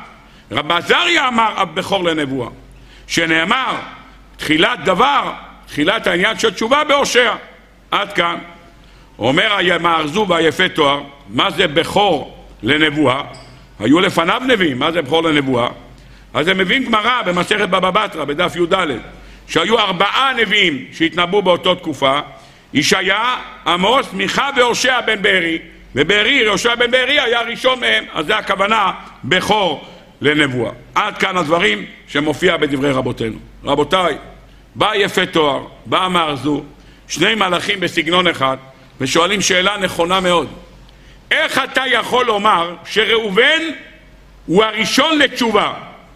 רב עזריה אמר הבכור לנבואה, שנאמר תחילת דבר, תחילת העניין של תשובה בהושע. עד כאן. אומר המארזו והיפה תואר, מה זה בכור לנבואה? היו לפניו נביאים, מה זה בכור לנבואה? אז הם מביאים גמרא במסכת בבא בתרא בדף י"ד, שהיו ארבעה נביאים שהתנבאו באותה תקופה, ישעיה, עמוס, מיכה והושע בן בארי, ובארי, יהושע בן בארי היה ראשון מהם, אז זה הכוונה בכור לנבואה. עד כאן הדברים שמופיע בדברי רבותינו. רבותיי, בא יפה תואר, בא המארזו, שני מלאכים בסגנון אחד, ושואלים שאלה נכונה מאוד. איך אתה יכול לומר שראובן הוא הראשון לתשובה?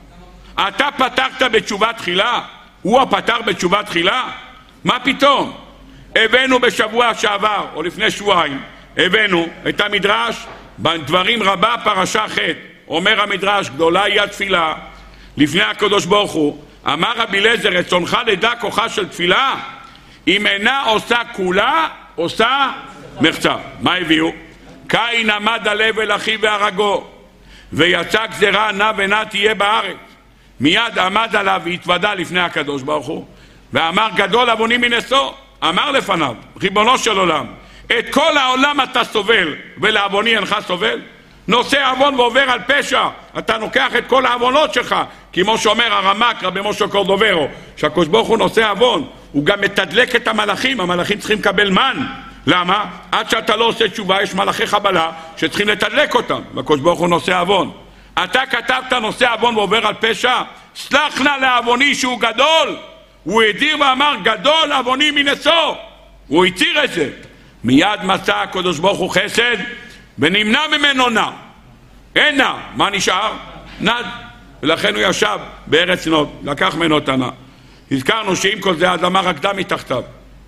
אתה פתחת בתשובה תחילה? הוא הפתח בתשובה תחילה? מה פתאום? הבאנו בשבוע שעבר, או לפני שבועיים, הבאנו את המדרש בדברים רבה פרשה ח'. אומר המדרש, גדולה היא התפילה לפני הקדוש ברוך הוא. אמר רבי אליעזר, רצונך לדע כוחה של תפילה? אם אינה עושה כולה, עושה מחצה. מה הביאו? קין עמד הלב אל אחיו והרגו, ויצא גזירה נע ונע תהיה בארץ. מיד עמד עליו והתוודה לפני הקדוש ברוך הוא, ואמר גדול עווני מנשוא. אמר לפניו, ריבונו של עולם, את כל העולם אתה סובל, ולעווני אינך סובל? נושא עוון ועובר על פשע, אתה נוקח את כל העוונות שלך, כמו שאומר הרמ"ק רבי משה קורדוברו, שהקדוש ברוך הוא נושא עוון, הוא גם מתדלק את המלאכים. המלאכים צריכים לקבל מן. למה? עד שאתה לא עושה תשובה יש מלאכי חבלה שצריכים לתדלק אותם, והקדוש ברוך הוא נושא עוון. אתה כתבת נושא עוון ועובר על פשע, סלח נא לעווני שהוא גדול. הוא הדיר ואמר גדול עווני מנשוא, הוא הצהיר את זה. מיד מצא הקדוש ברוך הוא חסד ונמנע ממנו נע. אין נע, מה נשאר? נד. ולכן הוא ישב בארץ נוד, לקח ממנו את הנע. הזכרנו שעם כל זה האדמה רקדה מתחתיו,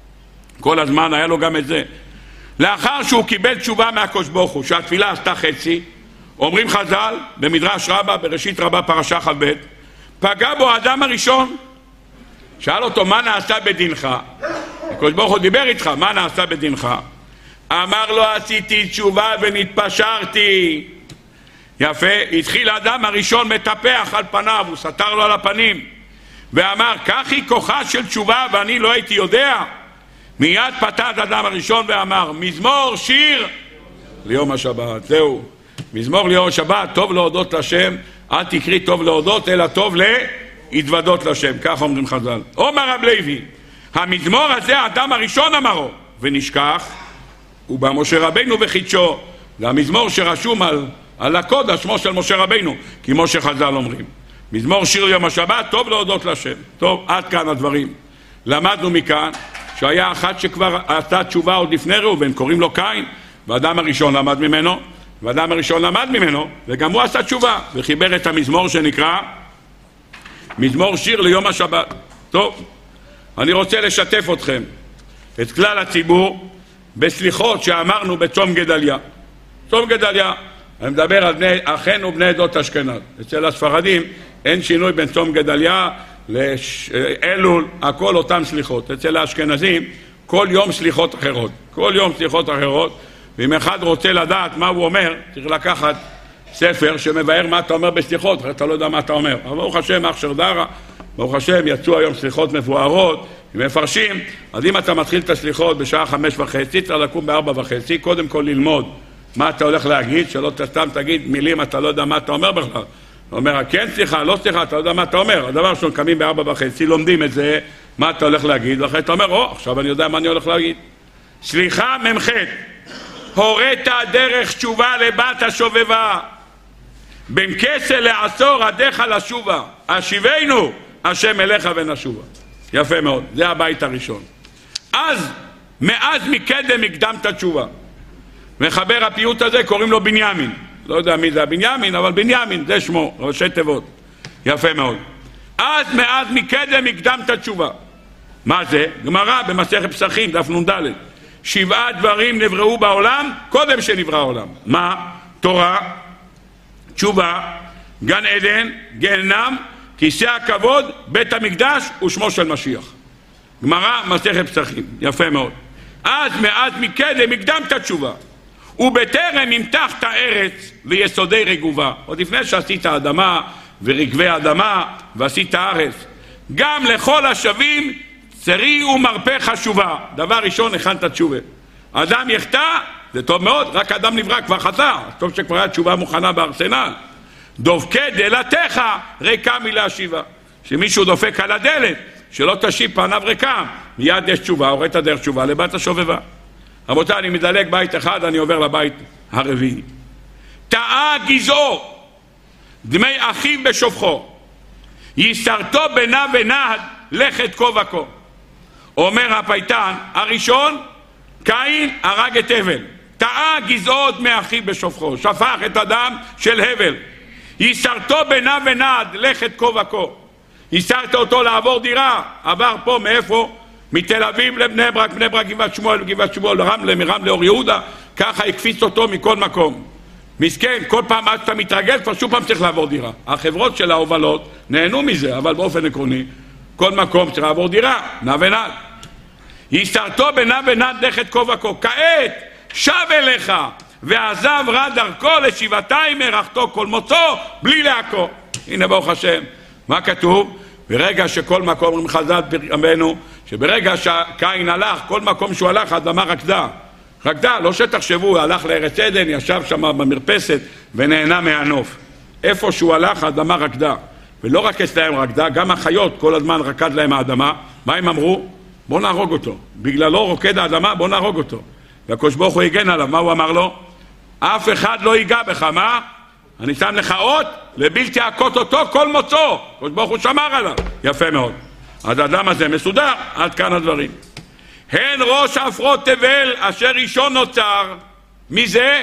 כל הזמן היה לו גם את זה. לאחר שהוא קיבל תשובה מהקדוש ברוך הוא שהתפילה עשתה חצי, אומרים חז"ל במדרש רבה בראשית רבה פרשה כ"ב, פגע בו האדם הראשון. שאל אותו מה נעשה בדינך? הקדוש ברוך הוא דיבר איתך, מה נעשה בדינך? אמר לו עשיתי תשובה ונתפשרתי. יפה. התחיל האדם הראשון מטפח על פניו, הוא סתר לו על הפנים ואמר כך היא כוחה של תשובה ואני לא הייתי יודע. מיד פתח האדם הראשון ואמר מזמור שיר ליום השבת. זהו, מזמור ליום השבת, טוב להודות לשם, אל תקרי טוב להודות אלא טוב להתוודות לשם, כך אומרים חז"ל. אומר רב לוי, המזמור הזה האדם הראשון אמרו ונשכח, ובא משה רבינו וחידשו. זה המזמור שרשום על, על הקודש, שמו של משה רבינו, כמו שחז"ל אומרים. מזמור שיר יום השבת, טוב להודות לשם. טוב, עד כאן הדברים. למדנו מכאן שהיה אחד שכבר עשה תשובה עוד לפני ראובן, קוראים לו קין, והאדם הראשון למד ממנו, והאדם הראשון למד ממנו, וגם הוא עשה תשובה, וחיבר את המזמור שנקרא מזמור שיר ליום השבת. טוב, אני רוצה לשתף אתכם, את כלל הציבור, בסליחות שאמרנו בצום גדליה. צום גדליה, אני מדבר על בני אחינו בני עדות אשכנז. אצל הספרדים אין שינוי בין צום גדליה לאלול, הכל אותם סליחות. אצל האשכנזים כל יום סליחות אחרות, כל יום סליחות אחרות. ואם אחד רוצה לדעת מה הוא אומר, צריך לקחת ספר שמבאר מה אתה אומר בסליחות, אתה לא יודע מה אתה אומר. אבל ברוך השם, אח שרדרה, ברוך השם, יצאו היום סליחות מבוארות, מפרשים. אז אם אתה מתחיל את הסליחות בשעה חמש וחצי, צריך לקום בארבע וחצי, קודם כל ללמוד מה אתה הולך להגיד, שלא סתם תגיד מילים, אתה לא יודע מה אתה אומר בכלל. הוא אומר, כן סליחה, לא סליחה, אתה לא יודע מה אתה אומר. הדבר ראשון, קמים בארבע וחצי, לומדים את זה, מה אתה הולך להגיד, ואחרי אתה אומר, או, עכשיו אני יודע מה אני הולך להגיד. סליחה ממחת, הורית דרך תשובה לבת השובבה, בין כסה לעשור עדיך לשובה, השיבנו השם אליך ונשובה. יפה מאוד, זה הבית הראשון. אז, מאז מקדם הקדמת תשובה. מחבר הפיוט הזה קוראים לו בנימין. לא יודע מי זה הבנימין, אבל בנימין, זה שמו, ראשי תיבות. יפה מאוד. אז מאז מקדם הקדמת תשובה. מה זה? גמרא במסכת פסחים, דף נ"ד. שבעה דברים נבראו בעולם קודם שנברא העולם. מה? תורה, תשובה, גן עדן, גיהנם, כיסא הכבוד, בית המקדש ושמו של משיח. גמרא מסכת פסחים. יפה מאוד. אז מאז מקדם הקדמת תשובה. ובטרם המתחת הארץ ויסודי רגובה. עוד לפני שעשית האדמה ורגבי אדמה ועשית הארץ. גם לכל השבים צרי ומרפא חשובה. דבר ראשון, הכנת תשובה. אדם יחטא, זה טוב מאוד, רק אדם נברא כבר חטא, טוב שכבר היה תשובה מוכנה בארסנל. דופקי דלתך ריקה מלהשיבה. שמישהו דופק על הדלת, שלא תשיב פניו ריקם, מיד יש תשובה, הורית דרך תשובה לבת השובבה. רבותיי, אני מדלג בית אחד, אני עובר לבית הרביעי. טעה גזעו, דמי אחיו בשופחו, יסרתו בנה ונד, לכת כה וכה. אומר הפייטן, הראשון, קין הרג את הבל. טעה גזעו דמי אחיו בשופחו, שפך את הדם של הבל. יסרתו בנה ונד, לכת כה וכה. יסרת אותו לעבור דירה, עבר פה מאיפה? מתל אביב לבני ברק, בני ברק גבעת שמואל, גבעת שמואל לרמלה, מרמלה אור יהודה, ככה הקפיץ אותו מכל מקום. מסכן, כל פעם עד שאתה מתרגל, כבר שוב פעם צריך לעבור דירה. החברות של ההובלות נהנו מזה, אבל באופן עקרוני, כל מקום צריך לעבור דירה, נע ונד. יסרתו בנה ונד, לכת כה וכה. כעת שב אליך, ועזב רע דרכו לשבעתיים מרחתו כל מוצאו, בלי להכו. הנה ברוך השם. מה כתוב? ברגע שכל מקום, אומרים חז"ל רבנו, שברגע שקין הלך, כל מקום שהוא הלך, האדמה רקדה. רקדה, לא שתחשבו, הוא הלך לארץ עדן, ישב שם במרפסת ונהנה מהנוף. איפה שהוא הלך, האדמה רקדה. ולא רק אצלהם רקדה, גם החיות כל הזמן רקד להם האדמה. מה הם אמרו? בוא נהרוג אותו. בגללו רוקד האדמה, בוא נהרוג אותו. והקדוש ברוך הוא הגן עליו. מה הוא אמר לו? אף אחד לא ייגע בך, מה? אני שם לך אות לבלתי הכות אותו כל מוצאו. הקדוש ברוך הוא שמר עליו. יפה מאוד. אז האדם הזה מסודר. עד כאן הדברים. הן ראש עפרות תבל אשר ראשון נוצר. מי זה?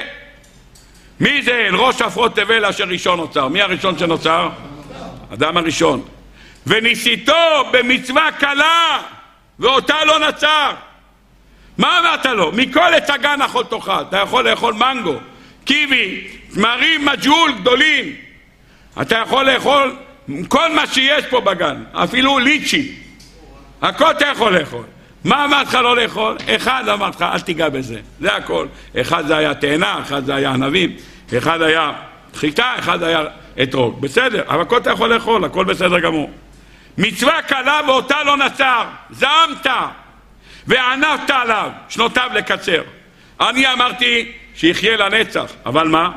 מי זה הן ראש עפרות תבל אשר ראשון נוצר? מי הראשון שנוצר? אדם הראשון. וניסיתו במצווה קלה ואותה לא נצר. מה אמרת לו? מכל עץ הגן אכול תאכל. אתה יכול לאכול מנגו, קיבי, תמרים, מג'ול גדולים. אתה יכול לאכול כל מה שיש פה בגן, אפילו ליצ'י. הכל אתה יכול לאכול. מה אמרת לך לא לאכול? אחד אמרת לך, אל תיגע בזה. זה הכל. אחד זה היה תאנה, אחד זה היה ענבים, אחד היה חיטה, אחד היה אתרוג. בסדר, אבל הכל אתה יכול לאכול, הכל בסדר גמור. מצווה קלה ואותה לא נצר. זעמת וענפת עליו, שנותיו לקצר. אני אמרתי שיחיה לנצח, אבל מה?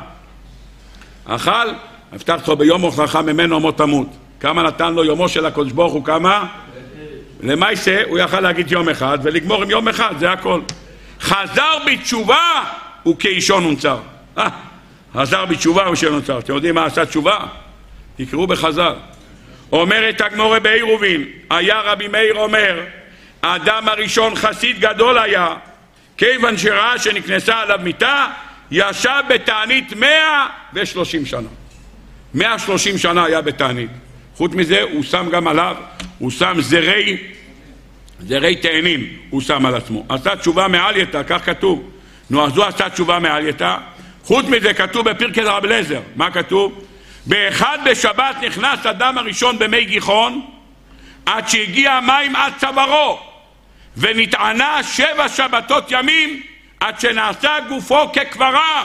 אכל, הבטחת לו ביום אוכלך ממנו מות תמות. כמה נתן לו יומו של הקדוש ברוך הוא? כמה? למעשה הוא יכל להגיד יום אחד ולגמור עם יום אחד, זה הכל. חזר בתשובה הוא כאישון ונצר. אה, חזר בתשובה הוא כאישון ונצר. אתם יודעים מה עשה תשובה? תקראו בחז"ל. אומרת הגמרא בעירובין, היה רבי מאיר אומר, האדם הראשון חסיד גדול היה, כיוון שראה שנכנסה עליו מיטה, ישב בתענית מאה ושלושים שנה. מאה ושלושים שנה היה בתענית. חוץ מזה הוא שם גם עליו, הוא שם זרי, זרי תאנים, הוא שם על עצמו. עשה תשובה מעלייתא, כך כתוב. נו, אז הוא עשה תשובה מעלייתא. חוץ מזה כתוב בפרקי רב אליעזר. מה כתוב? באחד בשבת נכנס אדם הראשון במי גיחון, עד שהגיע המים עד צווארו, ונטענה שבע שבתות ימים, עד שנעשה גופו כקברה.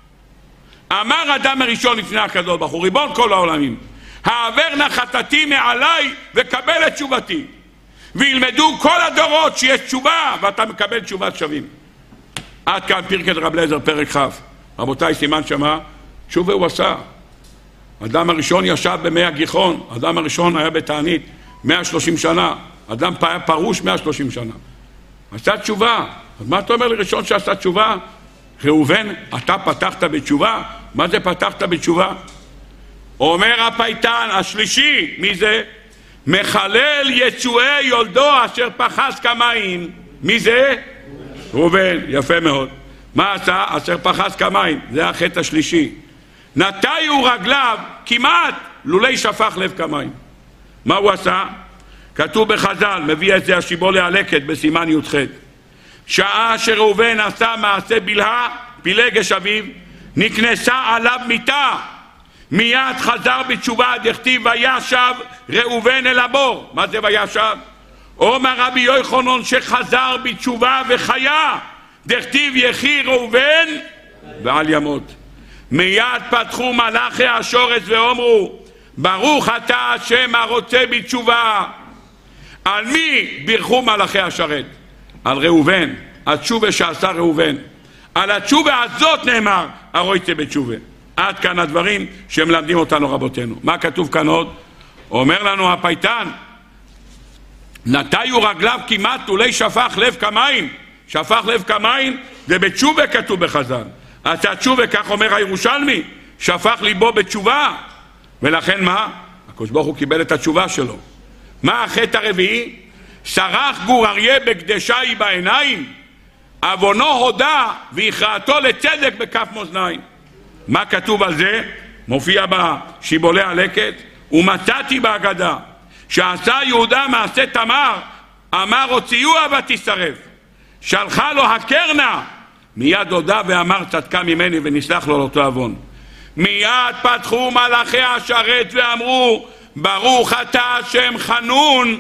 אמר אדם הראשון לפני הקדוש ברוך הוא, ריבון כל העולמים, העבר נא חטאתי מעליי וקבל את תשובתי. וילמדו כל הדורות שיש תשובה, ואתה מקבל תשובת שווים. עד כאן פרקי רב אליעזר פרק כ'. רבותיי, סימן שמה? תשובה הוא עשה. אדם הראשון ישב במי הגיחון, אדם הראשון היה בתענית מאה ושלושים שנה, אדם פרוש מאה ושלושים שנה. עשה תשובה. אז מה אתה אומר לראשון שעשה תשובה? ראובן, אתה פתחת בתשובה? מה זה פתחת בתשובה? אומר הפייטן השלישי, מי זה? מחלל יצואי יולדו אשר פחז כמים. מי זה? ראובן, יפה מאוד. מה עשה? אשר פחז כמים, זה החטא השלישי. נטיו רגליו כמעט לולי שפך לב כמים. מה הוא עשה? כתוב בחז"ל, מביא את זה השיבולי הלקט בסימן י"ח. שעה שראובן עשה מעשה בלהה, פילגש אביו, נכנסה עליו מיטה, מיד חזר בתשובה, דכתיב וישב ראובן אל הבור. מה זה וישב? אומר רבי יוחנן שחזר בתשובה וחיה, דכתיב יחי ראובן ואל ימות. מיד פתחו מלאכי השורש ואומרו, ברוך אתה השם הרוצה בתשובה. על מי בירכו מלאכי השרת? על ראובן, התשובה שעשה ראובן. על התשובה הזאת נאמר הרוצה בתשובה. עד כאן הדברים שמלמדים אותנו רבותינו. מה כתוב כאן עוד? אומר לנו הפייטן, נטיו רגליו כמעט אולי שפך לב כמים. שפך לב כמים זה בתשובה כתוב בחז"ל. אז התשובה, כך אומר הירושלמי, שפך ליבו בתשובה. ולכן מה? הקדוש ברוך הוא קיבל את התשובה שלו. מה החטא הרביעי? שרח גור אריה בקדשי בעיניים, עוונו הודה והכרעתו לצדק בכף מאזניים. מה כתוב על זה? מופיע בשיבולי הלקט, ומצאתי בהגדה שעשה יהודה מעשה תמר, אמר הוציאוה ותשרף, שלחה לו הקרנה, מיד הודה ואמר צדקה ממני ונסלח לו על אותו עוון. מיד פתחו מלאכי השרת ואמרו ברוך אתה השם חנון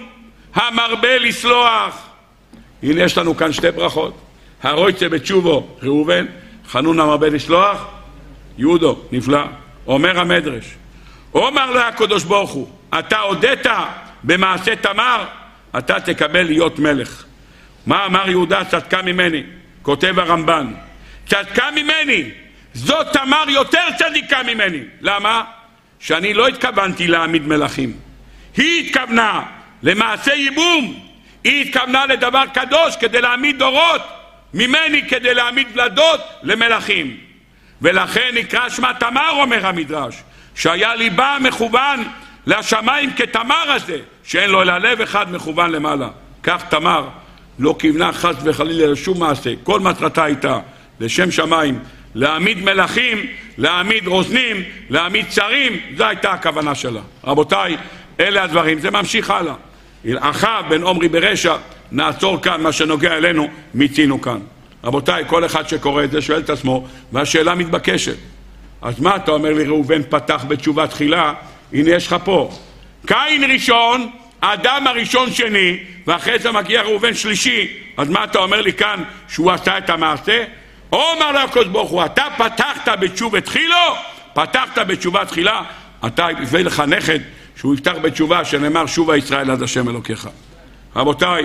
המרבה לסלוח. הנה יש לנו כאן שתי ברכות, הרוצה בתשובו ראובן, חנון המרבה לסלוח יהודו. נפלא. אומר המדרש, אומר לה הקדוש ברוך הוא, אתה הודית במעשה תמר, אתה תקבל להיות מלך. מה אמר יהודה? צדקה ממני. כותב הרמב"ן, צדקה ממני, זאת תמר יותר צדיקה ממני. למה? שאני לא התכוונתי להעמיד מלכים, היא התכוונה למעשה ייבום, היא התכוונה לדבר קדוש כדי להעמיד דורות ממני, כדי להעמיד ולדות למלכים. ולכן נקרא שמה תמר, אומר המדרש, שהיה ליבה מכוון לשמיים כתמר הזה, שאין לו אלא לב אחד מכוון למעלה. כך תמר לא כיוונה חס וחלילה לשום מעשה, כל מטרתה הייתה לשם שמיים, להעמיד מלכים, להעמיד רוזנים, להעמיד שרים, זו הייתה הכוונה שלה. רבותיי, אלה הדברים, זה ממשיך הלאה. אחאב בן עומרי ברשע, נעצור כאן, מה שנוגע אלינו מיצינו כאן. רבותיי, כל אחד שקורא את זה שואל את עצמו, והשאלה מתבקשת, אז מה אתה אומר לי ראובן פתח בתשובה תחילה? הנה יש לך פה קין ראשון, אדם הראשון שני, ואחרי זה מגיע ראובן שלישי. אז מה אתה אומר לי כאן שהוא עשה את המעשה? אומר לו הקדוש ברוך הוא, אתה פתחת בתשובה תחילו, פתחת בתשובה תחילה, אתה יביא לך נכד שהוא יפתח בתשובה, שנאמר שובה ישראל עד השם אלוקיך. רבותיי,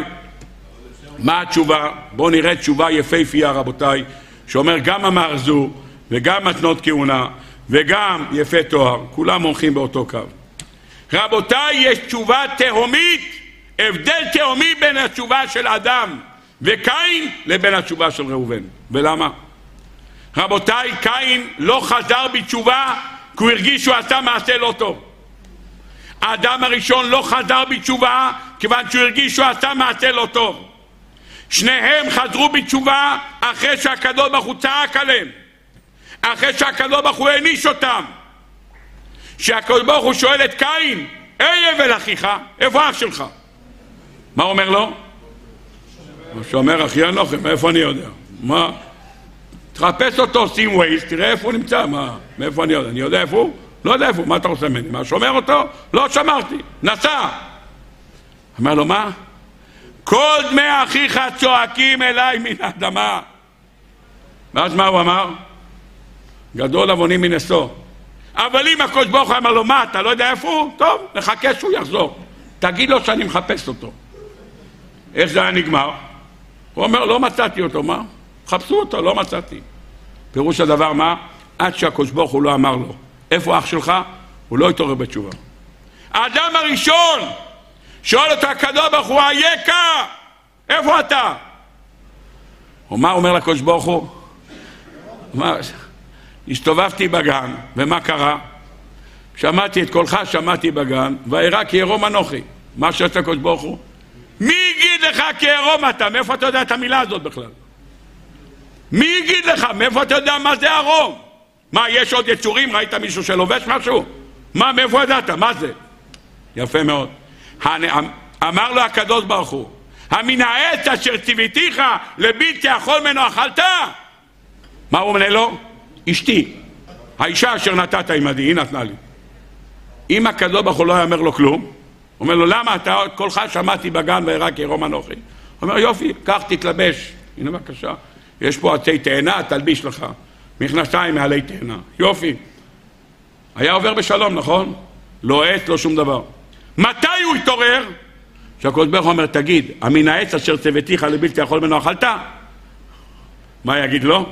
מה התשובה? בואו נראה תשובה יפהפייה רבותיי, שאומר גם המארזו וגם מתנות כהונה וגם יפה תואר, כולם הולכים באותו קו. רבותיי, יש תשובה תהומית, הבדל תהומי בין התשובה של אדם וקין לבין התשובה של ראובן. ולמה? רבותיי, קין לא חזר בתשובה כי הוא הרגיש שהוא עשה מעשה לא טוב. האדם הראשון לא חזר בתשובה כיוון שהוא הרגיש שהוא עשה מעשה לא טוב. שניהם חזרו בתשובה אחרי שהקדוש ברוך הוא צעק עליהם, אחרי שהקדוש ברוך הוא העניש אותם. שהקדוש ברוך הוא שואל את קין, אי הבל אחיך, איפה אח שלך? מה אומר לו? מה שאומר אחי אנוכי, מאיפה אני יודע? מה? תחפש אותו, שים ווייז, תראה איפה הוא נמצא, מה? מאיפה אני יודע? אני יודע איפה הוא? לא יודע איפה הוא, מה אתה רוצה ממני? מה, שומר אותו? לא שמרתי, נסע. אמר לו, מה? כל דמי אחיך צועקים אליי מן האדמה. ואז מה הוא אמר? גדול עווני מנשוא. אבל אם הקדוש ברוך הוא אמר לו, מה, אתה לא יודע איפה הוא? טוב, נחכה שהוא יחזור. תגיד לו שאני מחפש אותו. איך זה היה נגמר? הוא אומר, לא מצאתי אותו, מה? חפשו אותו, לא מצאתי. פירוש הדבר מה? עד שהקדוש ברוך הוא לא אמר לו, איפה אח שלך? הוא לא התעורר בתשובה. האדם הראשון שואל אותו הקדוש ברוך הוא, אייכה? איפה אתה? ומה אומר לקדוש ברוך הוא? מה? הסתובבתי בגן, ומה קרה? שמעתי את קולך, שמעתי בגן, וארא כי ערום אנוכי. מה שעשה הקדוש ברוך הוא? מי יגיד לך כי ערום אתה? מאיפה אתה יודע את המילה הזאת בכלל? מי יגיד לך? מאיפה אתה יודע מה זה ערום? מה, יש עוד יצורים? ראית מישהו שלובש משהו? מה, מאיפה ידעת? מה זה? יפה מאוד. אמר לו הקדוש ברוך הוא, המן העץ אשר ציוויתיך לבלתי אכול ממנו אכלת? מה הוא אומר לו? אשתי, האישה אשר נתת עמדי, היא נתנה לי. אם הקדוש ברוך הוא לא יאמר לו כלום, הוא אומר לו, למה אתה קולך שמעתי בגן וארא כי ערום אנוכי? הוא אומר, יופי, קח תתלבש, הנה בבקשה, יש פה עצי תאנה, תלביש לך מכנסיים מעלי תאנה, יופי. היה עובר בשלום, נכון? לא עץ, לא שום דבר. מתי הוא התעורר? שהקדוש ברוך הוא אומר, תגיד, המן העץ אשר צוותיך לבלתי יכול ממנו אכלת? מה יגיד לו?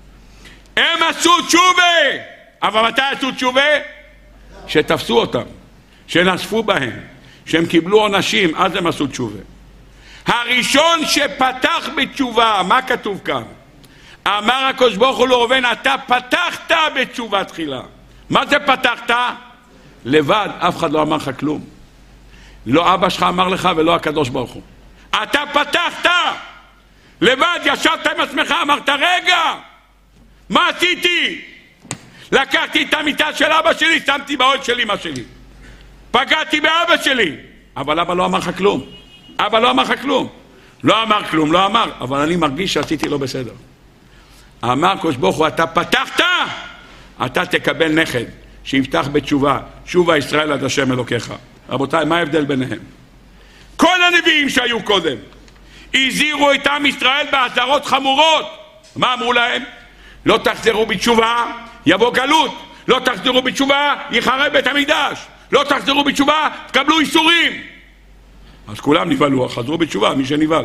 הם עשו תשובה. אבל מתי עשו תשובה? שתפסו אותם, שנאספו בהם, שהם קיבלו עונשים, אז הם עשו תשובה. הראשון שפתח בתשובה, מה כתוב כאן? אמר הקדוש ברוך הוא לראובן, אתה פתחת בתשובה תחילה. מה זה פתחת? לבד, אף אחד לא אמר לך כלום. לא אבא שלך אמר לך ולא הקדוש ברוך הוא. אתה פתחת לבד, ישבת עם עצמך, אמרת רגע, מה עשיתי? לקחתי את המיטה של אבא שלי, שמתי באוהל של אמא שלי, פגעתי באבא שלי, אבל אבא לא אמר לך כלום. אבא לא אמר לך כלום. לא אמר כלום, לא אמר, אבל אני מרגיש שעשיתי לא בסדר. אמר הקדוש ברוך הוא, אתה פתחת, אתה תקבל נכד שיפתח בתשובה. שובה ישראל עד השם אלוקיך. רבותיי, מה ההבדל ביניהם? כל הנביאים שהיו קודם הזהירו את עם ישראל באזהרות חמורות. מה אמרו להם? לא תחזרו בתשובה, יבוא גלות. לא תחזרו בתשובה, יחרב בית המקדש. לא תחזרו בתשובה, תקבלו איסורים. אז כולם נבהלו, חזרו בתשובה, מי שנבהל.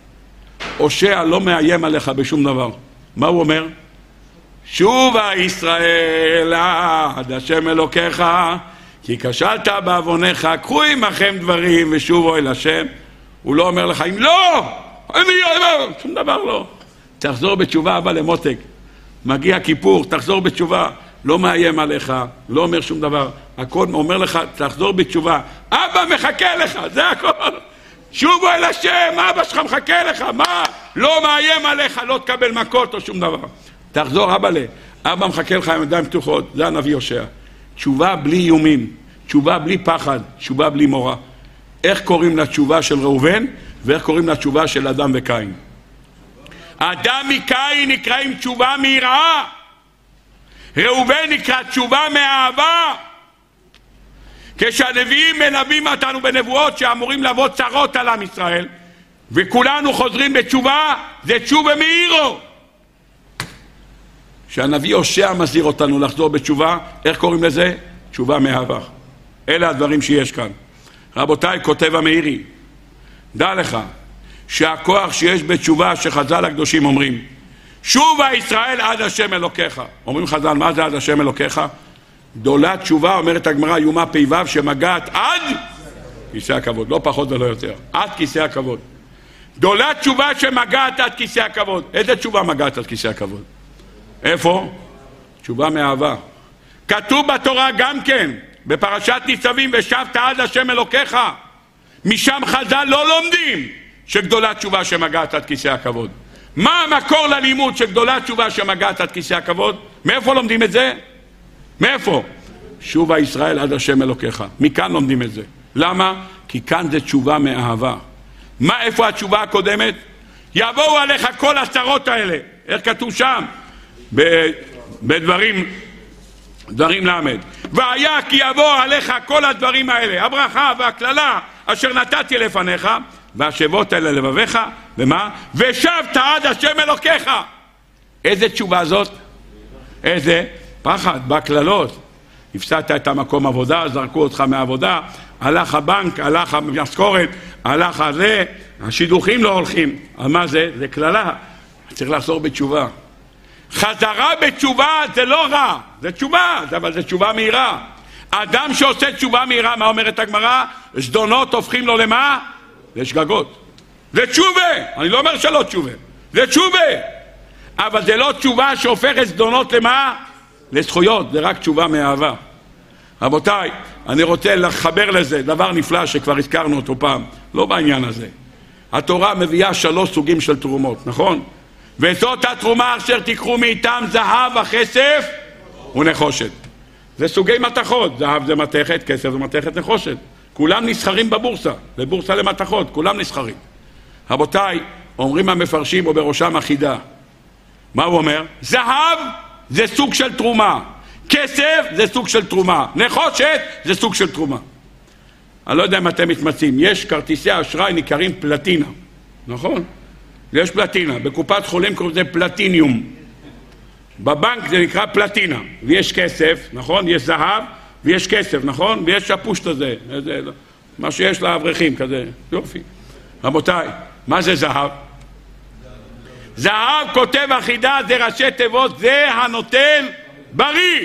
הושע לא מאיים עליך בשום דבר. מה הוא אומר? שובה ישראל עד השם אלוקיך, כי כשלת בעוונך, קחו עמכם דברים ושובו אל השם. הוא לא אומר לך, אם לא, אני לא, שום דבר לא. תחזור בתשובה, אבא למותק. מגיע כיפור, תחזור בתשובה. לא מאיים עליך, לא אומר שום דבר. הכל אומר לך, תחזור בתשובה. אבא מחכה לך, זה הכל. שובו אל השם, אבא שלך מחכה לך. מה? לא מאיים עליך, לא תקבל מכות או שום דבר. תחזור, אבא לה. אבא מחכה לך עם ידיים פתוחות. זה הנביא הושע. תשובה בלי איומים, תשובה בלי פחד, תשובה בלי מורא. איך קוראים לתשובה של ראובן ואיך קוראים לתשובה של אדם וקין? אדם מקין נקראים תשובה מיראה, ראובן נקרא תשובה מאהבה. כשהנביאים מנבאים אותנו בנבואות שאמורים לבוא צרות על עם ישראל וכולנו חוזרים בתשובה, זה תשובה מאירו. שהנביא הושע מזהיר אותנו לחזור בתשובה, איך קוראים לזה? תשובה מאהבה. אלה הדברים שיש כאן. רבותיי, כותב המאירי, דע לך שהכוח שיש בתשובה, שחז"ל הקדושים אומרים, שובה ישראל עד השם אלוקיך. אומרים חז"ל, מה זה עד השם אלוקיך? גדולה תשובה, אומרת הגמרא, יומה פ"ו, שמגעת עד כיסא הכבוד, לא פחות ולא יותר, עד כיסא הכבוד. גדולה תשובה שמגעת עד כיסא הכבוד. איזה תשובה מגעת עד כיסא הכבוד? איפה? תשובה מאהבה. כתוב בתורה גם כן, בפרשת ניצבים, ושבת עד השם אלוקיך. משם חז"ל לא לומדים שגדולה תשובה שמגעת עד כיסא הכבוד. מה המקור ללימוד שגדולה תשובה שמגעת עד כיסא הכבוד? מאיפה לומדים את זה? מאיפה? שובה ישראל עד השם אלוקיך. מכאן לומדים את זה. למה? כי כאן זה תשובה מאהבה. מה, איפה התשובה הקודמת? יבואו עליך כל הצרות האלה. איך כתוב שם? בדברים דברים למד. והיה כי יבוא עליך כל הדברים האלה, הברכה והכללה אשר נתתי לפניך, והשבות אלה לבביך, ומה? ושבת עד השם אלוקיך. איזה תשובה זאת? איזה? פחד, בכללות. הפסדת את המקום עבודה, זרקו אותך מהעבודה, הלך הבנק, הלך המשכורת, הלך הזה, השידוכים לא הולכים. מה זה? זה כללה. צריך לחזור בתשובה. חזרה בתשובה זה לא רע, זה תשובה, אבל זה תשובה מהירה. אדם שעושה תשובה מהירה, מה אומרת הגמרא? זדונות הופכים לו למה? לשגגות. זה תשובה, אני לא אומר שלא תשובה, זה תשובה. אבל זה לא תשובה שהופכת זדונות למה? לזכויות, זה רק תשובה מאהבה. רבותיי, אני רוצה לחבר לזה דבר נפלא שכבר הזכרנו אותו פעם, לא בעניין הזה. התורה מביאה שלוש סוגים של תרומות, נכון? וזאת התרומה אשר תיקחו מאיתם זהב וכסף ונחושת. זה סוגי מתכות, זהב זה מתכת, כסף זה מתכת, נחושת. כולם נסחרים בבורסה, בבורסה למתכות, כולם נסחרים. רבותיי, אומרים המפרשים ובראשם החידה. מה הוא אומר? זהב זה סוג של תרומה, כסף זה סוג של תרומה, נחושת זה סוג של תרומה. אני לא יודע אם אתם מתמצאים, יש כרטיסי אשראי נקראים פלטינה, נכון? יש פלטינה, בקופת חולים קוראים לזה פלטיניום. בבנק זה נקרא פלטינה, ויש כסף, נכון? יש זהב, ויש כסף, נכון? ויש הפושט הזה, איזה, מה שיש לאברכים כזה, יופי. רבותיי, מה זה זהב? זהב, כותב החידה, זה ראשי תיבות, זה הנותן בריא.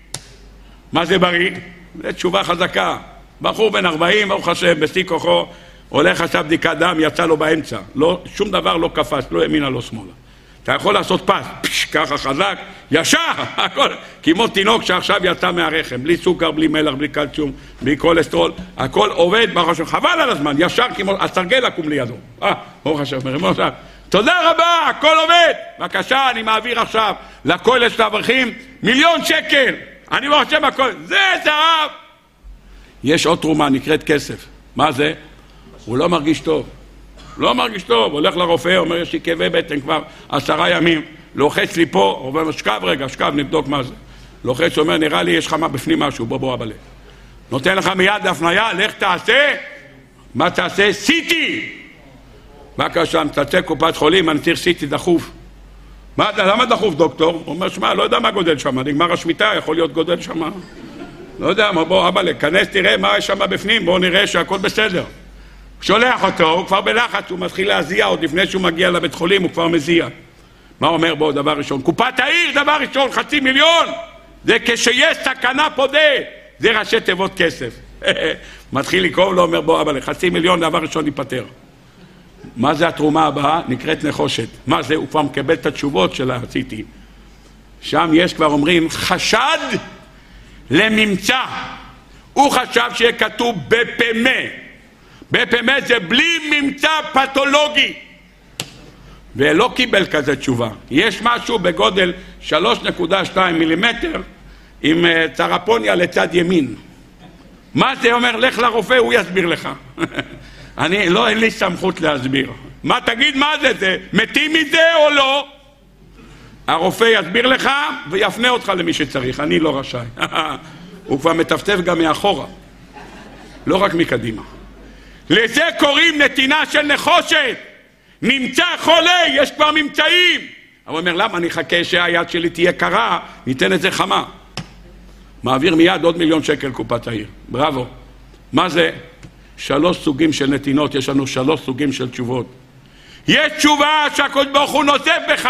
מה זה בריא? זה תשובה חזקה. בחור בן ארבעים, ברוך השם, בשיא כוחו, הולך עשה בדיקת דם, יצא לו באמצע. לא, שום דבר לא קפץ, לא ימינה, לא שמאלה. אתה יכול לעשות פס, פש, ככה חזק, ישר, הכל, כמו תינוק שעכשיו יצא מהרחם, בלי סוכר, בלי מלח, בלי קלציום, בלי קולסטרול, הכל עובד, ברוך השם, חבל על הזמן, ישר כמו, הסרגל לקום לידו. אה, ברוך השם, מרימו עכשיו. תודה רבה, הכל עובד. בבקשה, אני מעביר עכשיו לכולל של האברכים מיליון שקל. אני ברוך השם הכל, זה זהב. יש עוד תרומה, נקראת כסף. מה זה? הוא לא מרגיש טוב. לא מרגיש טוב, הולך לרופא, אומר, יש לי כאבי בטן כבר עשרה ימים, לוחץ לי פה, אומר, שקב רגע, שקב, נבדוק מה זה. לוחץ, אומר, נראה לי יש לך בפנים משהו, בוא בוא הבלה. נותן לך מיד להפניה, לך תעשה, מה תעשה? סיטי! בבקשה, מצצה קופת חולים, אני צריך סיטי דחוף. מה, למה דחוף, דוקטור? הוא אומר, שמע, לא יודע מה גודל שם, נגמר השמיטה, יכול להיות גודל שם. לא יודע, בוא, אבא, לכנס, תראה מה יש שם בפנים, בוא נראה שהכל בסדר. שולח אותו, הוא כבר בלחץ, הוא מתחיל להזיע, עוד לפני שהוא מגיע לבית חולים, הוא כבר מזיע. מה אומר בו דבר ראשון? קופת העיר, דבר ראשון, חצי מיליון! זה כשיש סכנה פודה, זה ראשי תיבות כסף. מתחיל לקרוא לו, אומר בוא, אבל חצי מיליון, דבר ראשון ייפטר. מה זה התרומה הבאה? נקראת נחושת. מה זה? הוא כבר מקבל את התשובות של העציתי. שם יש כבר אומרים, חשד לממצא. הוא חשב שיהיה כתוב בפמה. בפמה זה בלי ממצא פתולוגי. ולא קיבל כזה תשובה. יש משהו בגודל שלוש נקודה שתיים מילימטר עם טרפוניה לצד ימין. מה זה אומר? לך לרופא, הוא יסביר לך. אני, לא, אין לי סמכות להסביר. מה תגיד, מה זה? זה מתים מזה או לא? הרופא יסביר לך ויפנה אותך למי שצריך. אני לא רשאי. הוא כבר מטפטף גם מאחורה. לא רק מקדימה. לזה קוראים נתינה של נחושת. נמצא חולה, יש כבר ממצאים. הוא אומר, למה? אני חכה שהיד שלי תהיה קרה, ניתן את זה חמה. מעביר מיד עוד מיליון שקל קופת העיר. בראבו. מה זה? שלוש סוגים של נתינות, יש לנו שלוש סוגים של תשובות. יש תשובה שהקדוש ברוך הוא נוזף בך.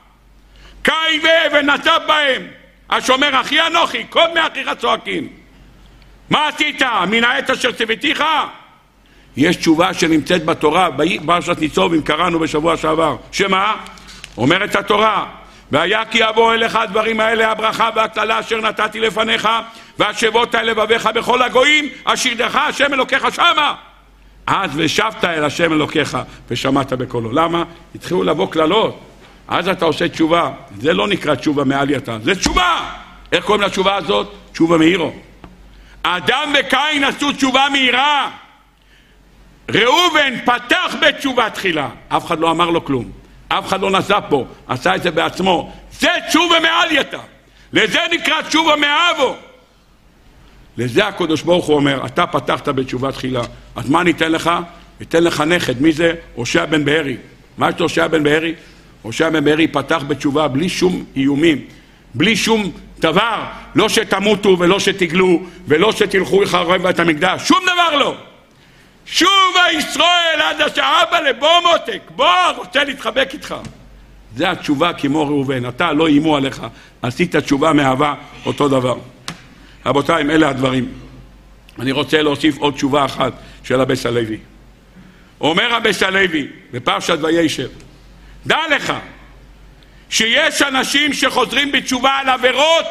קאי ונזף בהם. השומר אחי אנוכי, כל מאחיך צועקים. מה עשית? מן העת אשר ציוויתיך? יש תשובה שנמצאת בתורה, בפרשת ניצוב, אם קראנו בשבוע שעבר. שמה? אומרת התורה, והיה כי יבוא אליך הדברים האלה, הברכה והקללה אשר נתתי לפניך, והשבות אל לבביך בכל הגויים, אשירתך השם אלוקיך שמה. אז ושבת אל השם אלוקיך ושמעת בקולו. למה? התחילו לבוא כללות. אז אתה עושה תשובה. זה לא נקרא תשובה מעלייתא, זה תשובה. איך קוראים לתשובה הזאת? תשובה מהירו. אדם וקין עשו תשובה מהירה. ראובן פתח בתשובה תחילה, אף אחד לא אמר לו כלום, אף אחד לא נזף בו, עשה את זה בעצמו. זה תשובה מעלייתא, לזה נקרא תשובה מאבו. לזה הקדוש ברוך הוא אומר, אתה פתחת בתשובה תחילה, אז מה ניתן לך? ניתן לך נכד. מי זה? הושע בן בהרי. מה יש הושע בן בהרי? הושע בן בהרי פתח בתשובה בלי שום איומים, בלי שום דבר, לא שתמותו ולא שתגלו ולא שתלכו לחרב את המקדש, שום דבר לא. שובה ישראל עד השאבא לבוא מותק, בוא, רוצה להתחבק איתך. זה התשובה כמו ראובן, אתה לא אימו עליך, עשית תשובה מאהבה, אותו דבר. רבותיי, אלה הדברים. אני רוצה להוסיף עוד תשובה אחת של הבס הלוי. אומר הבס הלוי בפרשת וישב, דע לך שיש אנשים שחוזרים בתשובה על עבירות.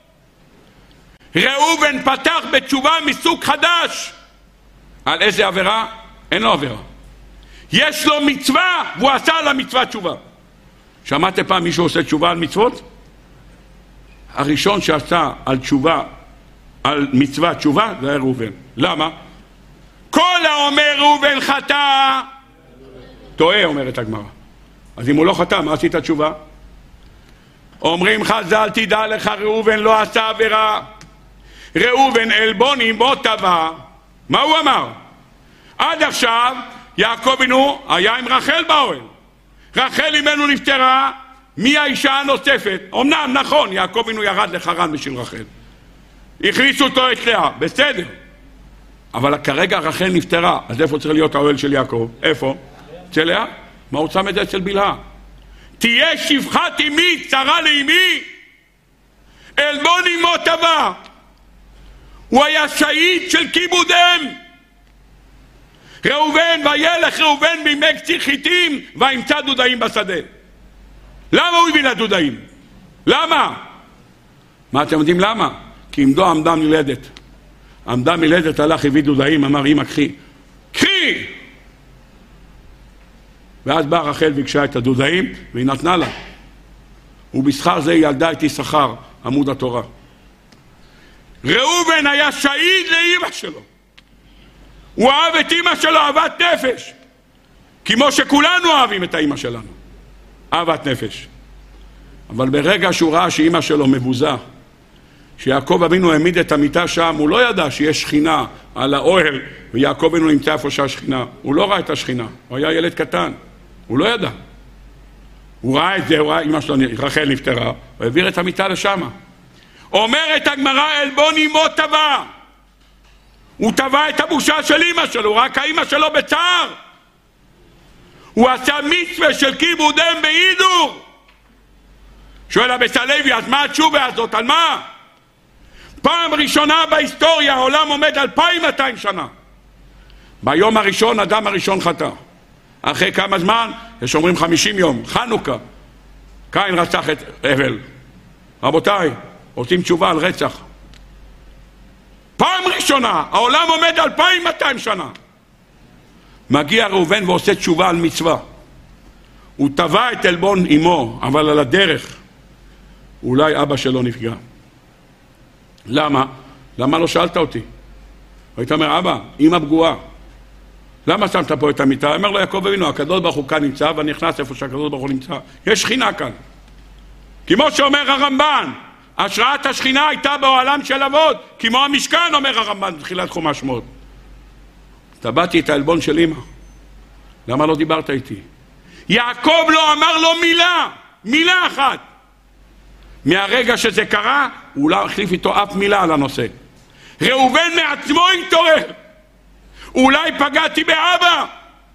ראובן פתח בתשובה מסוג חדש. על איזה עבירה? אין לו עבירה. יש לו מצווה והוא עשה על המצווה תשובה. שמעתם פעם מישהו עושה תשובה על מצוות? הראשון שעשה על תשובה, על מצווה תשובה, זה היה ראובן. למה? כל האומר ראובן חטא טועה, אומרת הגמרא. אז אם הוא לא חטא, מה עשית תשובה? אומרים חז"ל, תדע לך, ראובן לא עשה עבירה. ראובן אלבוני בו טבע. מה הוא אמר? עד עכשיו יעקב אבינו היה עם רחל באוהל. רחל אמנו נפטרה, מי האישה הנוספת? אמנם נכון, יעקב אבינו ירד לחרן בשביל רחל. הכניסו אותו את לאה, בסדר. אבל כרגע רחל נפטרה, אז איפה צריך להיות האוהל של יעקב? איפה? אצל לאה? מה הוא שם את זה אצל בלהה? תהיה שפחת אמי צרה לאמי, עלבון אמו תבע. הוא היה שהיד של כיבודם. ראובן, וילך ראובן בימי קציר חיטים וימצא דודאים בשדה. למה הוא הביא לדודאים? למה? מה אתם יודעים למה? כי עמדו עמדה מלדת. עמדה מלדת, הלך הביא דודאים, אמר אמא קחי, קחי! ואז באה רחל וביקשה את הדודאים והיא נתנה לה. ובשכר זה היא ילדה את יששכר, עמוד התורה. ראובן היה שהיד לאמא שלו. הוא אהב את אמא שלו אהבת נפש, כמו שכולנו אוהבים את האמא שלנו, אהבת נפש. אבל ברגע שהוא ראה שאמא שלו מבוזה, שיעקב אבינו העמיד את המיטה שם, הוא לא ידע שיש שכינה על האוהל, ויעקב אבינו נמצא איפה שהשכינה. הוא לא ראה את השכינה, הוא היה ילד קטן, הוא לא ידע. הוא ראה את זה, הוא ראה אמא שלו, רחל נפטרה, הוא העביר את המיטה לשם. אומרת הגמרא, עלבון אמו תבע. הוא תבע את הבושה של אמא שלו, רק האמא שלו בצער. הוא עשה מצווה של כיבודם בהידור. שואל הבית הלוי, אז מה התשובה הזאת? על מה? פעם ראשונה בהיסטוריה העולם עומד אלפיים ומאתיים שנה. ביום הראשון אדם הראשון חטא. אחרי כמה זמן? יש אומרים חמישים יום, חנוכה. קין רצח את הבל. רבותיי, עושים תשובה על רצח. פעם ראשונה, העולם עומד אלפיים ומאתיים שנה. מגיע ראובן ועושה תשובה על מצווה. הוא תבע את עלבון אמו, אבל על הדרך אולי אבא שלו נפגע. למה? למה לא שאלת אותי? היית אומר, אבא, אמא פגועה, למה שמת פה את המיטה? אומר לו יעקב אבינו, הקדוש ברוך הוא כאן נמצא ואני נכנס איפה שהקדוש ברוך הוא נמצא. יש שכינה כאן. כמו שאומר הרמב"ן, השראת השכינה הייתה באוהלם של אבות, כמו המשכן, אומר הרמב"ן בתחילת חומש שמות. תבעתי את העלבון של אמא. למה לא דיברת איתי? יעקב לא אמר לו מילה, מילה אחת. מהרגע שזה קרה, הוא לא החליף איתו אף מילה על הנושא. ראובן מעצמו התעורר. אולי פגעתי באבא.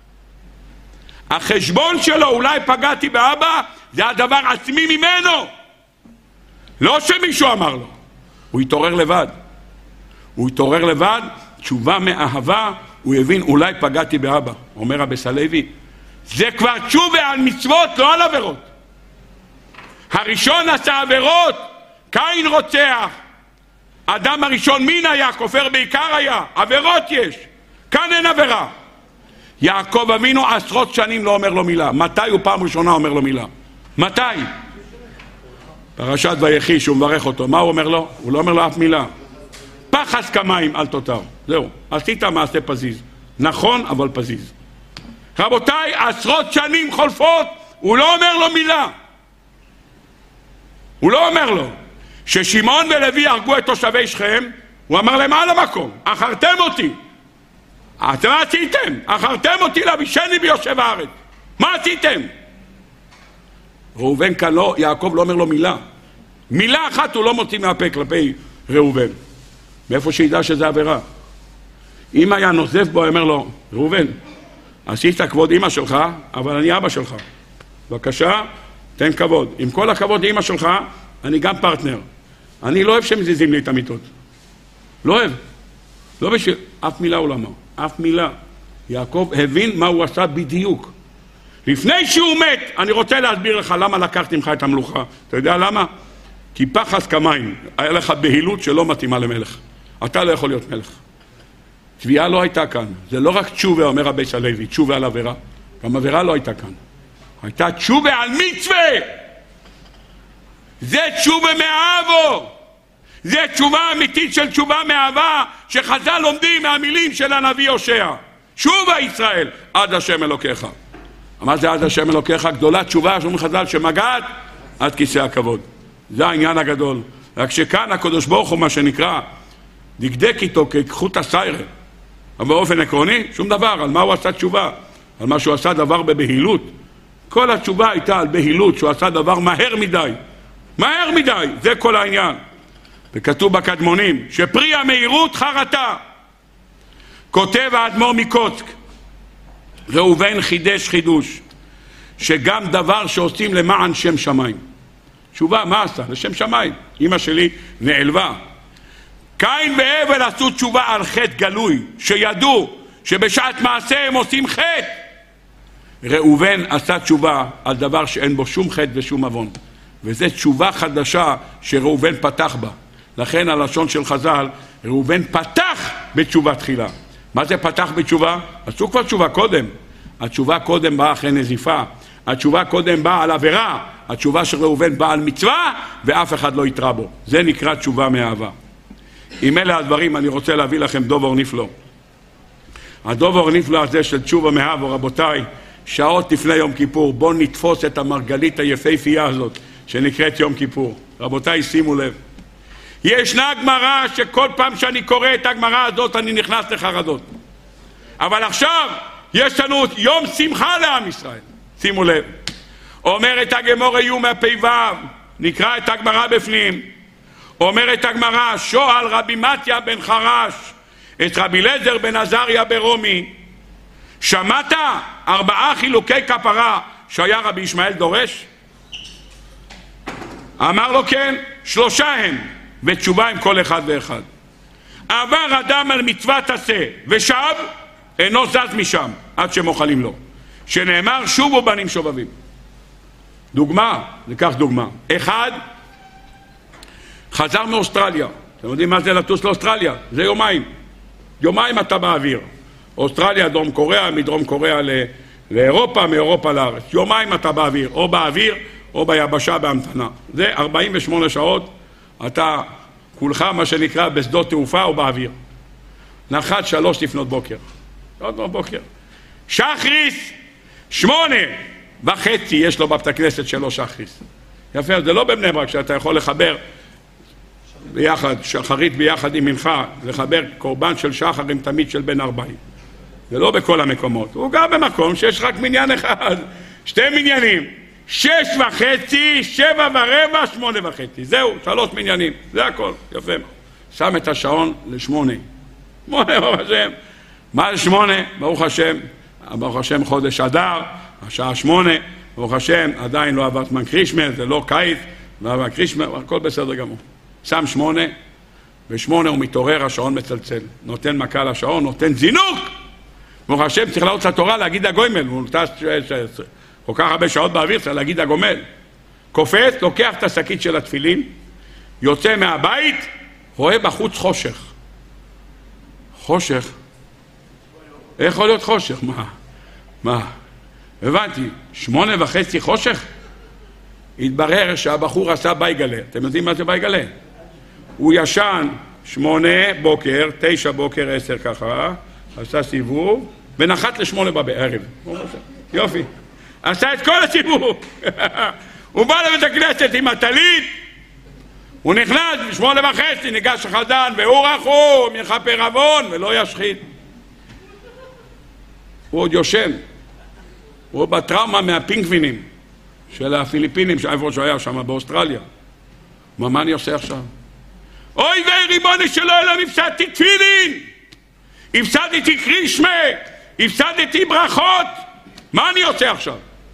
החשבון שלו, אולי פגעתי באבא, זה הדבר עצמי ממנו. לא שמישהו אמר לו. הוא התעורר לבד. הוא התעורר לבד, תשובה מאהבה, הוא הבין, אולי פגעתי באבא. אומר הבית הלוי, זה כבר תשובה על מצוות, לא על עבירות. הראשון עשה עבירות, קין רוצח. אדם הראשון מין היה, כופר בעיקר היה. עבירות יש. כאן אין עבירה. יעקב אבינו עשרות שנים לא אומר לו מילה. מתי הוא פעם ראשונה אומר לו מילה? מתי? פרשת ויחי שהוא מברך אותו. מה הוא אומר לו? הוא לא אומר לו אף מילה. פחס כמים אל תותר. זהו. עשית מעשה פזיז. נכון, אבל פזיז. רבותיי, עשרות שנים חולפות, הוא לא אומר לו מילה. הוא לא אומר לו. ששמעון ולוי הרגו את תושבי שכם, הוא אמר להם על המקום, אחרתם אותי. אתם מה עשיתם? אחרתם אותי להבישני ביושב הארץ. מה עשיתם? ראובן כאן לא, יעקב לא אומר לו מילה. מילה אחת הוא לא מוציא מהפה כלפי ראובן. מאיפה שידע שזה עבירה. אם היה נוזף בו, אומר לו, ראובן, עשית כבוד אמא שלך, אבל אני אבא שלך. בבקשה, תן כבוד. עם כל הכבוד לאמא שלך, אני גם פרטנר. אני לא אוהב שמזיזים לי את המיטות. לא אוהב. לא בשביל, אף מילה הוא לא אמר. אף מילה. יעקב הבין מה הוא עשה בדיוק. לפני שהוא מת, אני רוצה להסביר לך למה לקחתי ממך את המלוכה. אתה יודע למה? כי פחס כמים. היה לך בהילות שלא מתאימה למלך. אתה לא יכול להיות מלך. תביעה לא הייתה כאן. זה לא רק תשובה, אומר הבית הלוי, תשובה על עבירה. גם עבירה לא הייתה כאן. הייתה תשובה על מצווה. זה תשובה מאהבו. זה תשובה אמיתית של תשובה מאהבה שחז"ל לומדים מהמילים של הנביא הושע. שובה ישראל עד השם אלוקיך. מה זה עד השם אלוקיך? גדולה תשובה שאומרים חז"ל שמגעת עד כיסא הכבוד. זה העניין הגדול. רק שכאן הקדוש ברוך הוא מה שנקרא דקדק איתו כחוט השערה. אבל באופן עקרוני שום דבר. על מה הוא עשה תשובה? על מה שהוא עשה דבר בבהילות. כל התשובה הייתה על בהילות שהוא עשה דבר מהר מדי. מהר מדי, זה כל העניין. וכתוב בקדמונים שפרי המהירות חרטה. כותב האדמו"ר מקוצק, ראובן חידש חידוש, שגם דבר שעושים למען שם שמיים. תשובה, מה עשה? לשם שמיים. אמא שלי נעלבה. קין והבל עשו תשובה על חטא גלוי, שידעו שבשעת מעשה הם עושים חטא. ראובן עשה תשובה על דבר שאין בו שום חטא ושום עוון. וזו תשובה חדשה שראובן פתח בה. לכן הלשון של חז"ל, ראובן פתח בתשובה תחילה. מה זה פתח בתשובה? עשו כבר תשובה קודם. התשובה קודם באה אחרי נזיפה. התשובה קודם באה על עבירה. התשובה של ראובן באה על מצווה, ואף אחד לא יתרע בו. זה נקרא תשובה מאהבה. עם אלה הדברים אני רוצה להביא לכם דובר נפלא. הדובר נפלא הזה של תשובה מאהבה, רבותיי, שעות לפני יום כיפור, בואו נתפוס את המרגלית היפהפייה הזאת, שנקראת יום כיפור. רבותיי, שימו לב. ישנה גמרא שכל פעם שאני קורא את הגמרא הזאת אני נכנס לחרדות. אבל עכשיו יש לנו יום שמחה לעם ישראל. שימו לב. אומרת הגמרא יום מהפ"ו, נקרא את הגמרא בפנים. אומרת הגמרא, שואל רבי מתיה בן חרש את רבי אליעזר בן עזריה ברומי, שמעת ארבעה חילוקי כפרה שהיה רבי ישמעאל דורש? אמר לו כן, שלושה הם, ותשובה עם כל אחד ואחד. עבר אדם על מצוות עשה ושב, אינו זז משם עד שמוחלים לו, שנאמר שובו בנים שובבים. דוגמה, ניקח דוגמה. אחד, חזר מאוסטרליה. אתם יודעים מה זה לטוס לאוסטרליה? זה יומיים. יומיים אתה באוויר. אוסטרליה, דרום קוריאה, מדרום קוריאה לאירופה, מאירופה לארץ. יומיים אתה באוויר, או באוויר או ביבשה בהמתנה. זה ארבעים ושמונה שעות, אתה כולך מה שנקרא בשדות תעופה או באוויר. נחת שלוש לפנות בוקר. עוד לא בוקר. שחריס, שמונה וחצי יש לו בבית הכנסת שלו שחריס. יפה, זה לא בבני ברק שאתה יכול לחבר ביחד, שחרית ביחד עם מנחה, לחבר קורבן של שחר עם תמיד של בן ארבעים. זה לא בכל המקומות. הוא גר במקום שיש רק מניין אחד, שתי מניינים. שש וחצי, שבע ורבע, שמונה וחצי. זהו, שלוש מניינים. זה הכל. יפה. שם את השעון לשמונה. שמונה, ברוך השם. מה זה שמונה? ברוך השם. ברוך השם חודש אדר, השעה שמונה. ברוך השם, עדיין לא עבר זמן קרישמה, זה לא קיץ. לא עבר קרישמה, הכל בסדר גמור. שם שמונה, ושמונה הוא מתעורר, השעון מצלצל. נותן מכה לשעון, נותן זינוק. ברוך השם צריך לעלות לתורה להגיד הגוימל. הוא נותן כל כך הרבה שעות באוויר, צריך להגיד הגומל. קופץ, לוקח את השקית של התפילין, יוצא מהבית, רואה בחוץ חושך. חושך? איך יכול להיות חושך? מה? מה? הבנתי, שמונה וחצי חושך? התברר שהבחור עשה בייגלה. אתם יודעים מה זה בייגלה? הוא ישן שמונה בוקר, תשע בוקר, עשר ככה, עשה סיבוב, ונחת לשמונה בערב. יופי. עשה את כל הסיבוב. הוא בא לבית הכנסת עם הטלית, הוא נכנס בשמונה וחצי, ניגש החזן, והוא רחום, יכפר עוון ולא ישחית. הוא עוד יושן. הוא בטראומה מהפינגווינים של הפיליפינים, איפה שהוא היה שם באוסטרליה. מה, מה אני עושה עכשיו? אוי ואי ריבונו של עולם, הפסדתי תפילין, הפסדתי קרישמה, הפסדתי ברכות, מה אני עושה עכשיו?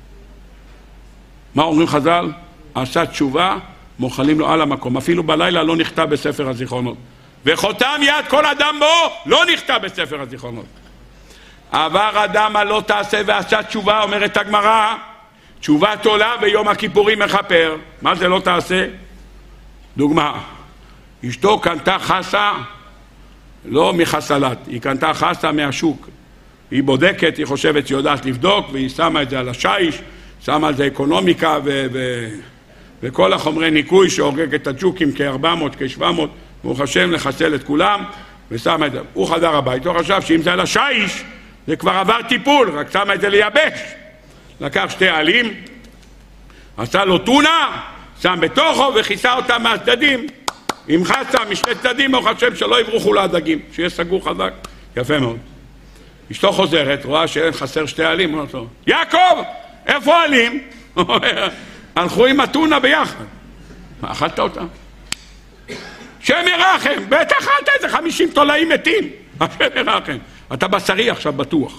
מה אומרים חז"ל? עשה תשובה, מוחלים לו על המקום. אפילו בלילה לא נכתב בספר הזיכרונות. וחותם יד כל אדם בו לא נכתב בספר הזיכרונות. עבר אדם הלא תעשה ועשה תשובה, אומרת הגמרא, תשובה תולה ביום הכיפורים מכפר. מה זה לא תעשה? דוגמה, אשתו קנתה חסה, לא מחסלת, היא קנתה חסה מהשוק. היא בודקת, היא חושבת שהיא יודעת לבדוק, והיא שמה את זה על השיש, שמה על זה אקונומיקה ו- ו- וכל החומרי ניקוי שהורגק את הג'וקים כ-ארבע מאות, כ-שבע מאות, ברוך השם לחסל את כולם, ושמה את זה. הוא חדר הבית, הוא חשב שאם זה על השיש, זה כבר עבר טיפול, רק שמה את זה לייבש. לקח שתי עלים, עשה לו טונה, שם בתוכו וכיסה אותה מהצדדים, עם חסה משני צדדים, ברוך השם שלא יברוחו לדגים, שיהיה סגור חזק. יפה מאוד. אשתו חוזרת, רואה שאין חסר שתי עלים, אומרת לו, יעקב, איפה העלים? הלכו עם הטונה ביחד. מה, אכלת אותה? שם ירחם, בטח אכלת איזה חמישים תולעים מתים. השם ירחם. אתה בשרי עכשיו בטוח.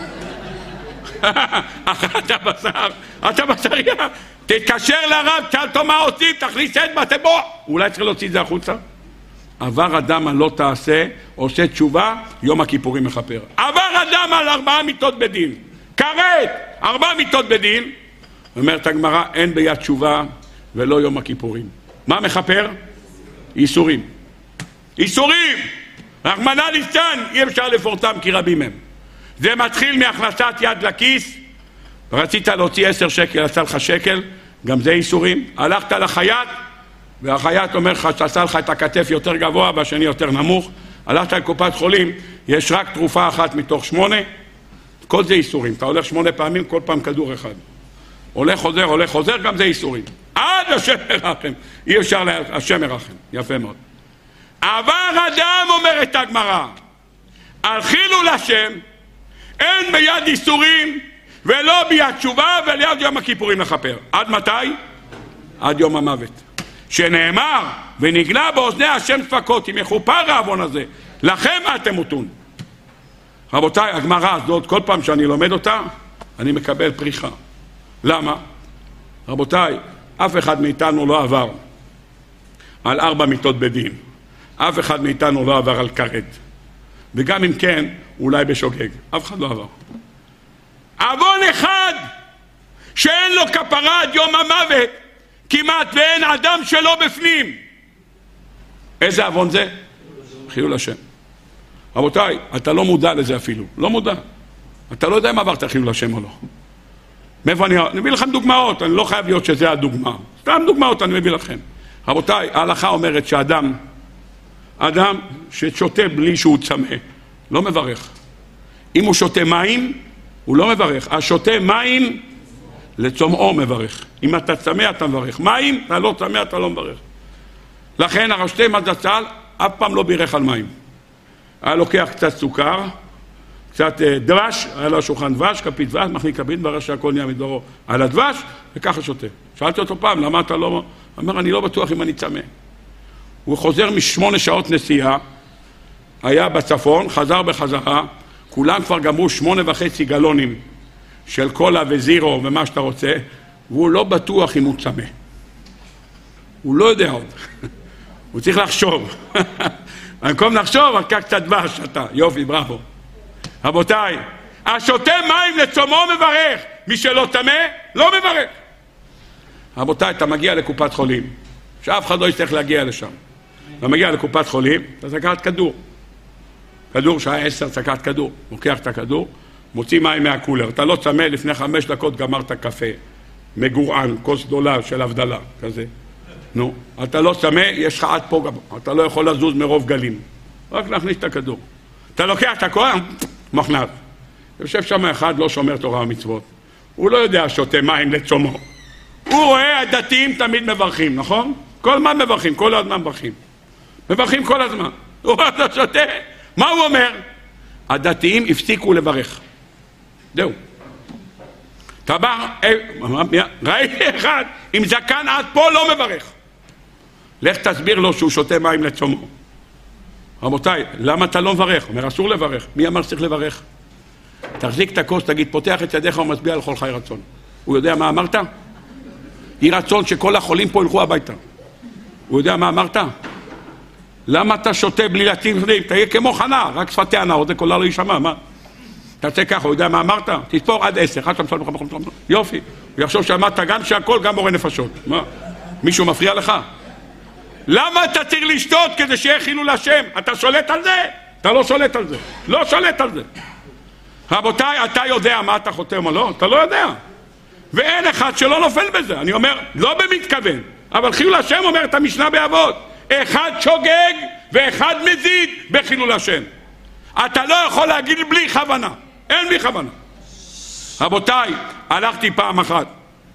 אכלת בשר, אתה בשרי. תתקשר לרב, תשאל אותו מה עושים, תכניס את בתבוא. אולי צריך להוציא את זה החוצה. עבר אדם על לא תעשה, עושה תשובה, יום הכיפורים מכפר. עבר אדם על ארבעה מיתות בדין. כרת, ארבעה מיתות בדין. אומרת הגמרא, אין ביד תשובה ולא יום הכיפורים. מה מכפר? איסורים. איסורים! רחמנא ליצלן, אי אפשר לפורטם כי רבים הם. זה מתחיל מהכנסת יד לכיס, רצית להוציא עשר שקל, עשה לך שקל, גם זה איסורים. הלכת לחייט, והחייט אומר לך שעשה לך את הכתף יותר גבוה והשני יותר נמוך. הלכת לקופת חולים, יש רק תרופה אחת מתוך שמונה, כל זה איסורים. אתה הולך שמונה פעמים, כל פעם כדור אחד. הולך חוזר, הולך חוזר, גם זה איסורים. עד השם ירחם. אי אפשר לה... השם ירחם. יפה מאוד. עבר אדם, אומרת הגמרא, על חילול השם, אין ביד איסורים, ולא ביד תשובה, וליד יום הכיפורים לכפר. עד מתי? עד יום המוות. שנאמר, ונגלה באוזני השם ספקות, אם יכופר העוון הזה, לכם אל תמותון. רבותיי, הגמרא הזאת, כל פעם שאני לומד אותה, אני מקבל פריחה. למה? רבותיי, אף אחד מאיתנו לא עבר על ארבע מיתות בדין. אף אחד מאיתנו לא עבר על כרת. וגם אם כן, אולי בשוגג. אף אחד לא עבר. עוון אחד שאין לו כפרה עד יום המוות, כמעט ואין אדם שלו בפנים. איזה עוון זה? חילול השם. רבותיי, אתה לא מודע לזה אפילו. לא מודע. אתה לא יודע אם עברת חילול השם או לא. מאיפה אני... אני מביא לכם דוגמאות, אני לא חייב להיות שזה הדוגמה. סתם דוגמאות אני מביא לכם. רבותיי, ההלכה אומרת שאדם, אדם ששותה בלי שהוא צמא, לא מברך. אם הוא שותה מים, הוא לא מברך. השותה מים לצומאו מברך. אם אתה צמא אתה מברך. מים, אתה לא צמא אתה לא מברך. לכן הרשתי מזצ"ל אף פעם לא בירך על מים. היה לוקח קצת סוכר, קצת דבש, היה לו שולחן דבש, כפית דבש, מכניס כפית, ברר שהכל נהיה מדברו על הדבש, וככה שותה. שאלתי אותו פעם, למה אתה לא... הוא אומר, אני לא בטוח אם אני צמא. הוא חוזר משמונה שעות נסיעה, היה בצפון, חזר בחזרה, כולם כבר גמרו שמונה וחצי גלונים של קולה וזירו ומה שאתה רוצה, והוא לא בטוח אם הוא צמא. הוא לא יודע עוד. הוא צריך לחשוב. במקום לחשוב, רק קצת דבש אתה. יופי, בראבו. רבותיי, השותה מים לצומו מברך, מי שלא טמא, לא מברך. רבותיי, אתה מגיע לקופת חולים, שאף אחד לא יצטרך להגיע לשם. אתה מגיע לקופת חולים, אתה סקרת כדור. כדור, שעה עשר, סקרת כדור. לוקח את הכדור, מוציא מים מהקולר. אתה לא צמא, לפני חמש דקות גמרת קפה. מגורען, כוס גדולה של הבדלה, כזה. נו, אתה לא צמא, יש לך עד פה גם. אתה לא יכול לזוז מרוב גלים. רק להכניס את הכדור. אתה לוקח את הכוח, מכנס. יושב שם אחד, לא שומר תורה ומצוות. הוא לא יודע שותה מים לצומו. הוא רואה, הדתיים תמיד מברכים, נכון? כל הזמן מברכים, כל הזמן מברכים. מברכים כל הזמן. הוא רואה את השותה. מה הוא אומר? הדתיים הפסיקו לברך. זהו. אתה בא, ראיתי אחד, עם זקן עד פה לא מברך. לך תסביר לו שהוא שותה מים לצומו. רבותיי, למה אתה לא מברך? אומר, אסור לברך. מי אמר שצריך לברך? תחזיק את הכוס, תגיד, פותח את ידיך ומצביע על כל חי רצון. הוא יודע מה אמרת? יהי רצון שכל החולים פה ילכו הביתה. הוא יודע מה אמרת? למה אתה שותה בלי להתאים? תהיה כמו חנה, רק שפתי הנאות, זה כולה לא יישמע, מה? תעשה ככה, הוא יודע מה אמרת? תספור עד עשר, אחד שם יופי. הוא יחשוב שאמרת גם שהכל, גם מורה נפשות. מה? מישהו מפריע לך? למה אתה צריך לשתות כדי שיהיה חילול השם? אתה שולט על זה? אתה לא שולט על זה. לא שולט על זה. רבותיי, אתה יודע מה אתה חותם או לא? אתה לא יודע. ואין אחד שלא נופל בזה. אני אומר, לא במתכוון, אבל חילול השם אומר את המשנה באבות. אחד שוגג ואחד מזיד בחילול השם. אתה לא יכול להגיד בלי כוונה. אין בלי כוונה. רבותיי, הלכתי פעם אחת.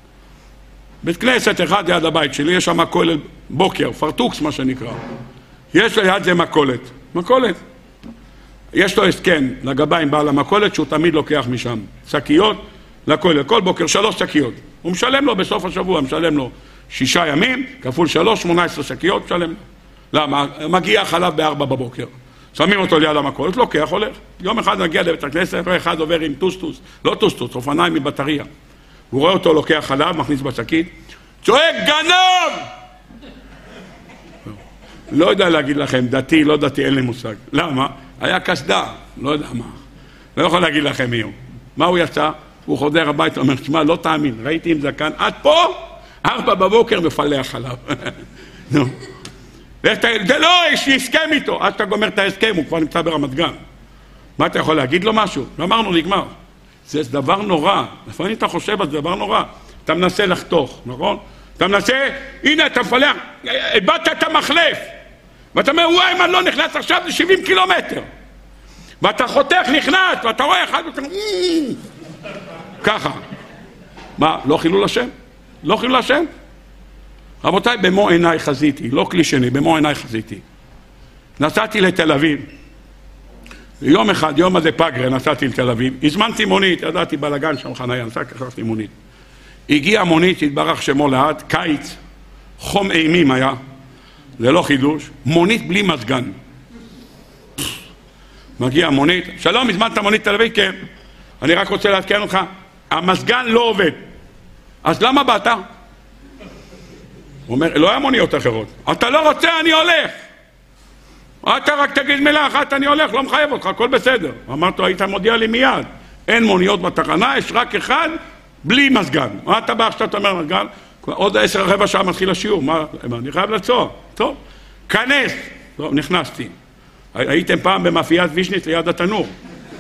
בית כנסת אחד ליד הבית שלי, יש שם מכולת בוקר, פרטוקס מה שנקרא. יש ליד זה מכולת. מכולת. יש לו הסכם לגביים בעל המכולת שהוא תמיד לוקח משם. שקיות לכולת. כל בוקר שלוש שקיות. הוא משלם לו בסוף השבוע, משלם לו שישה ימים, כפול שלוש, שמונה עשרה שקיות, משלם לו. למה? מגיע חלב בארבע בבוקר. שמים אותו ליד המכולת, לוקח, הולך. יום אחד מגיע לבית הכנסת, אחד עובר עם טוסטוס, לא טוסטוס, אופניים מבטריה. הוא רואה אותו לוקח חלב, מכניס בשקית, צועק גנב! לא יודע להגיד לכם, דתי, לא דתי, אין לי מושג. למה? היה קסדה, לא יודע מה. לא יכול להגיד לכם מי הוא. מה הוא יצא? הוא חוזר הביתה, אומר, תשמע, לא תאמין, ראיתי עם זקן, עד פה, ארבע בבוקר מפלח חלב. נו. זה לא, יש לי הסכם איתו. עד שאתה גומר את ההסכם, הוא כבר נמצא ברמת גן. מה אתה יכול להגיד לו משהו? אמרנו, נגמר. זה דבר נורא. לפעמים אתה חושב, זה דבר נורא. אתה מנסה לחתוך, נכון? אתה מנסה, הנה אתה מפלח, איבדת את המחלף. ואתה אומר, וואי, מה לא נכנס עכשיו, זה שבעים קילומטר. ואתה חותך, נכנס, ואתה רואה אחד, ואתה... ככה. מה, לא חילול השם? לא חילול השם? רבותיי, במו עיניי חזיתי, לא כלי שני, במו עיניי חזיתי. נסעתי לתל אביב. יום אחד, יום הזה פגרה, נסעתי לתל אביב. הזמנתי מונית, ידעתי בלגן שם חניה, נסעתי מונית. הגיעה מונית, התברך שמו לעד, קיץ, חום אימים היה, זה לא חידוש, מונית בלי מזגן. מגיע מונית, שלום, הזמנת מונית תל אביב? כן. אני רק רוצה לעדכן אותך, המזגן לא עובד. אז למה באת? הוא אומר, לא היה מוניות אחרות. אתה לא רוצה, אני הולך. אתה רק תגיד מילה אחת, אני הולך, לא מחייב אותך, הכל בסדר. אמרת, היית מודיע לי מיד. אין מוניות בתחנה, יש רק אחד בלי מזגן. מה אתה בא שאתה אומר מזגן? עוד עשר רבע שעה מתחיל השיעור. מה? אני חייב לצוע. טוב, כנס. טוב, נכנסתי. הייתם פעם במאפיית וישנית ליד התנור.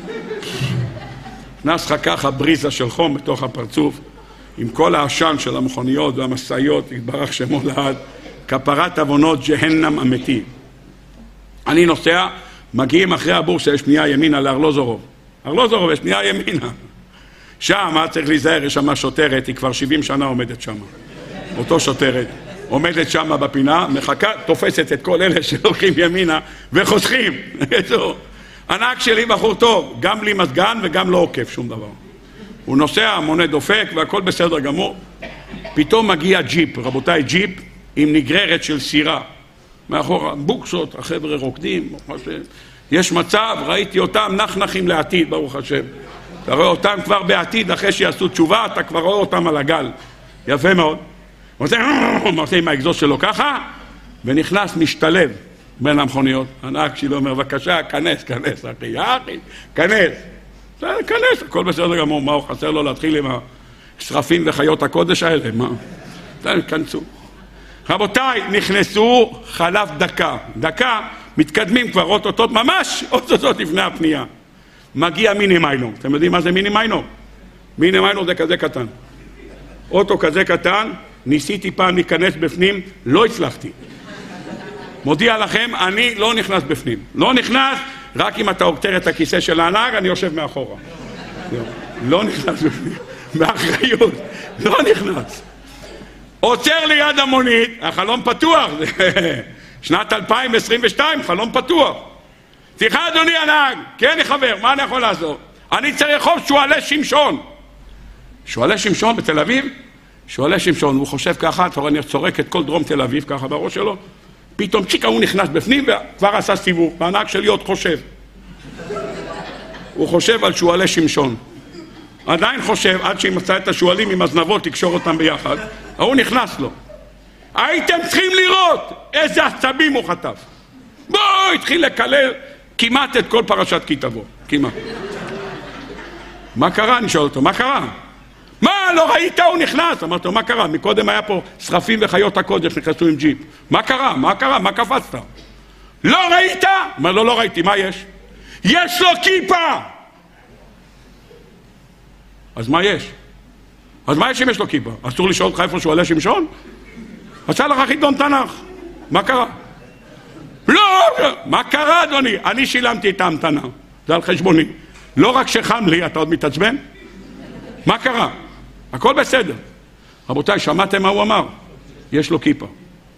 נכנס לך ככה בריזה של חום בתוך הפרצוף, עם כל העשן של המכוניות והמסעיות, התברך שמו לעד, כפרת עוונות ג'הנם אמיתי. אני נוסע, מגיעים אחרי הבורסה, יש פנייה ימינה לארלוזורוב. ארלוזורוב, יש פנייה ימינה. שם, צריך להיזהר, יש שם שוטרת, היא כבר שבעים שנה עומדת שם. אותו שוטרת, עומדת שם בפינה, מחכה, תופסת את כל אלה שהולכים ימינה וחוסכים. הנהג שלי בחור טוב, גם בלי מזגן וגם לא עוקף שום דבר. הוא נוסע, המונה דופק והכל בסדר גמור. פתאום מגיע ג'יפ, רבותיי, ג'יפ עם נגררת של סירה. מאחור בוקסות, החבר'ה רוקדים. יש מצב, ראיתי אותם נחנחים לעתיד, ברוך השם. אתה רואה אותם כבר בעתיד, אחרי שיעשו תשובה, אתה כבר רואה אותם על הגל. יפה מאוד. הוא עושה עם האגזוס שלו ככה, ונכנס, משתלב בין המכוניות. הנהג שלי אומר, בבקשה, כנס, כנס, אחי, אחי, כנס. כנס, הכל בסדר גמור, מה הוא חסר לו להתחיל עם השרפים וחיות הקודש האלה, מה? כנסו. רבותיי, נכנסו חלף דקה. דקה, מתקדמים כבר אוטוטות, ממש אוטוטות לפני הפנייה. מגיע מיני מיינור. אתם יודעים מה זה מיני מיינור? מיני מיינור זה כזה קטן. אוטו כזה קטן, ניסיתי פעם להיכנס בפנים, לא הצלחתי. מודיע לכם, אני לא נכנס בפנים. לא נכנס, רק אם אתה עוקר את הכיסא של הנהג, אני יושב מאחורה. לא נכנס בפנים. באחריות. לא נכנס. עוצר ליד המונית, החלום פתוח. שנת אלפיים עשרים ושתיים, חלום פתוח. סליחה אדוני הנהג, כן חבר, מה אני יכול לעזור? אני צריך רחוב שועלי שמשון. שועלי שמשון בתל אביב? שועלי שמשון, הוא חושב ככה, אני צורק את כל דרום תל אביב ככה בראש שלו, פתאום צ'יקה הוא נכנס בפנים וכבר עשה סיבוב, והנהג שלי עוד חושב. הוא חושב על שועלי שמשון. עדיין חושב, עד שהיא מצאה את השועלים עם הזנבות, תקשור אותם ביחד, הוא נכנס לו. הייתם צריכים לראות איזה עצבים הוא חטף. בוא, התחיל לקלל כמעט את כל פרשת כי תבוא. כמעט. מה קרה? אני שואל אותו, מה קרה? מה, לא ראית? הוא נכנס. אמרתי לו, מה קרה? מקודם היה פה שרפים וחיות הקודש נכנסו עם ג'יפ. מה קרה? מה קרה? מה קפצת? לא ראית? אמר לו, לא ראיתי. מה יש? יש לו כיפה! אז מה יש? אז מה יש אם יש לו כיפה? אסור לשאול אותך איפה שהוא עלה שמשון? עשה לך חידון תנ"ך. מה קרה? לא! מה קרה, אדוני? אני שילמתי את ההמתנה. זה על חשבוני. לא רק שחם לי, אתה עוד מתעצבן? מה קרה? הכל בסדר. רבותיי, שמעתם מה הוא אמר? יש לו כיפה.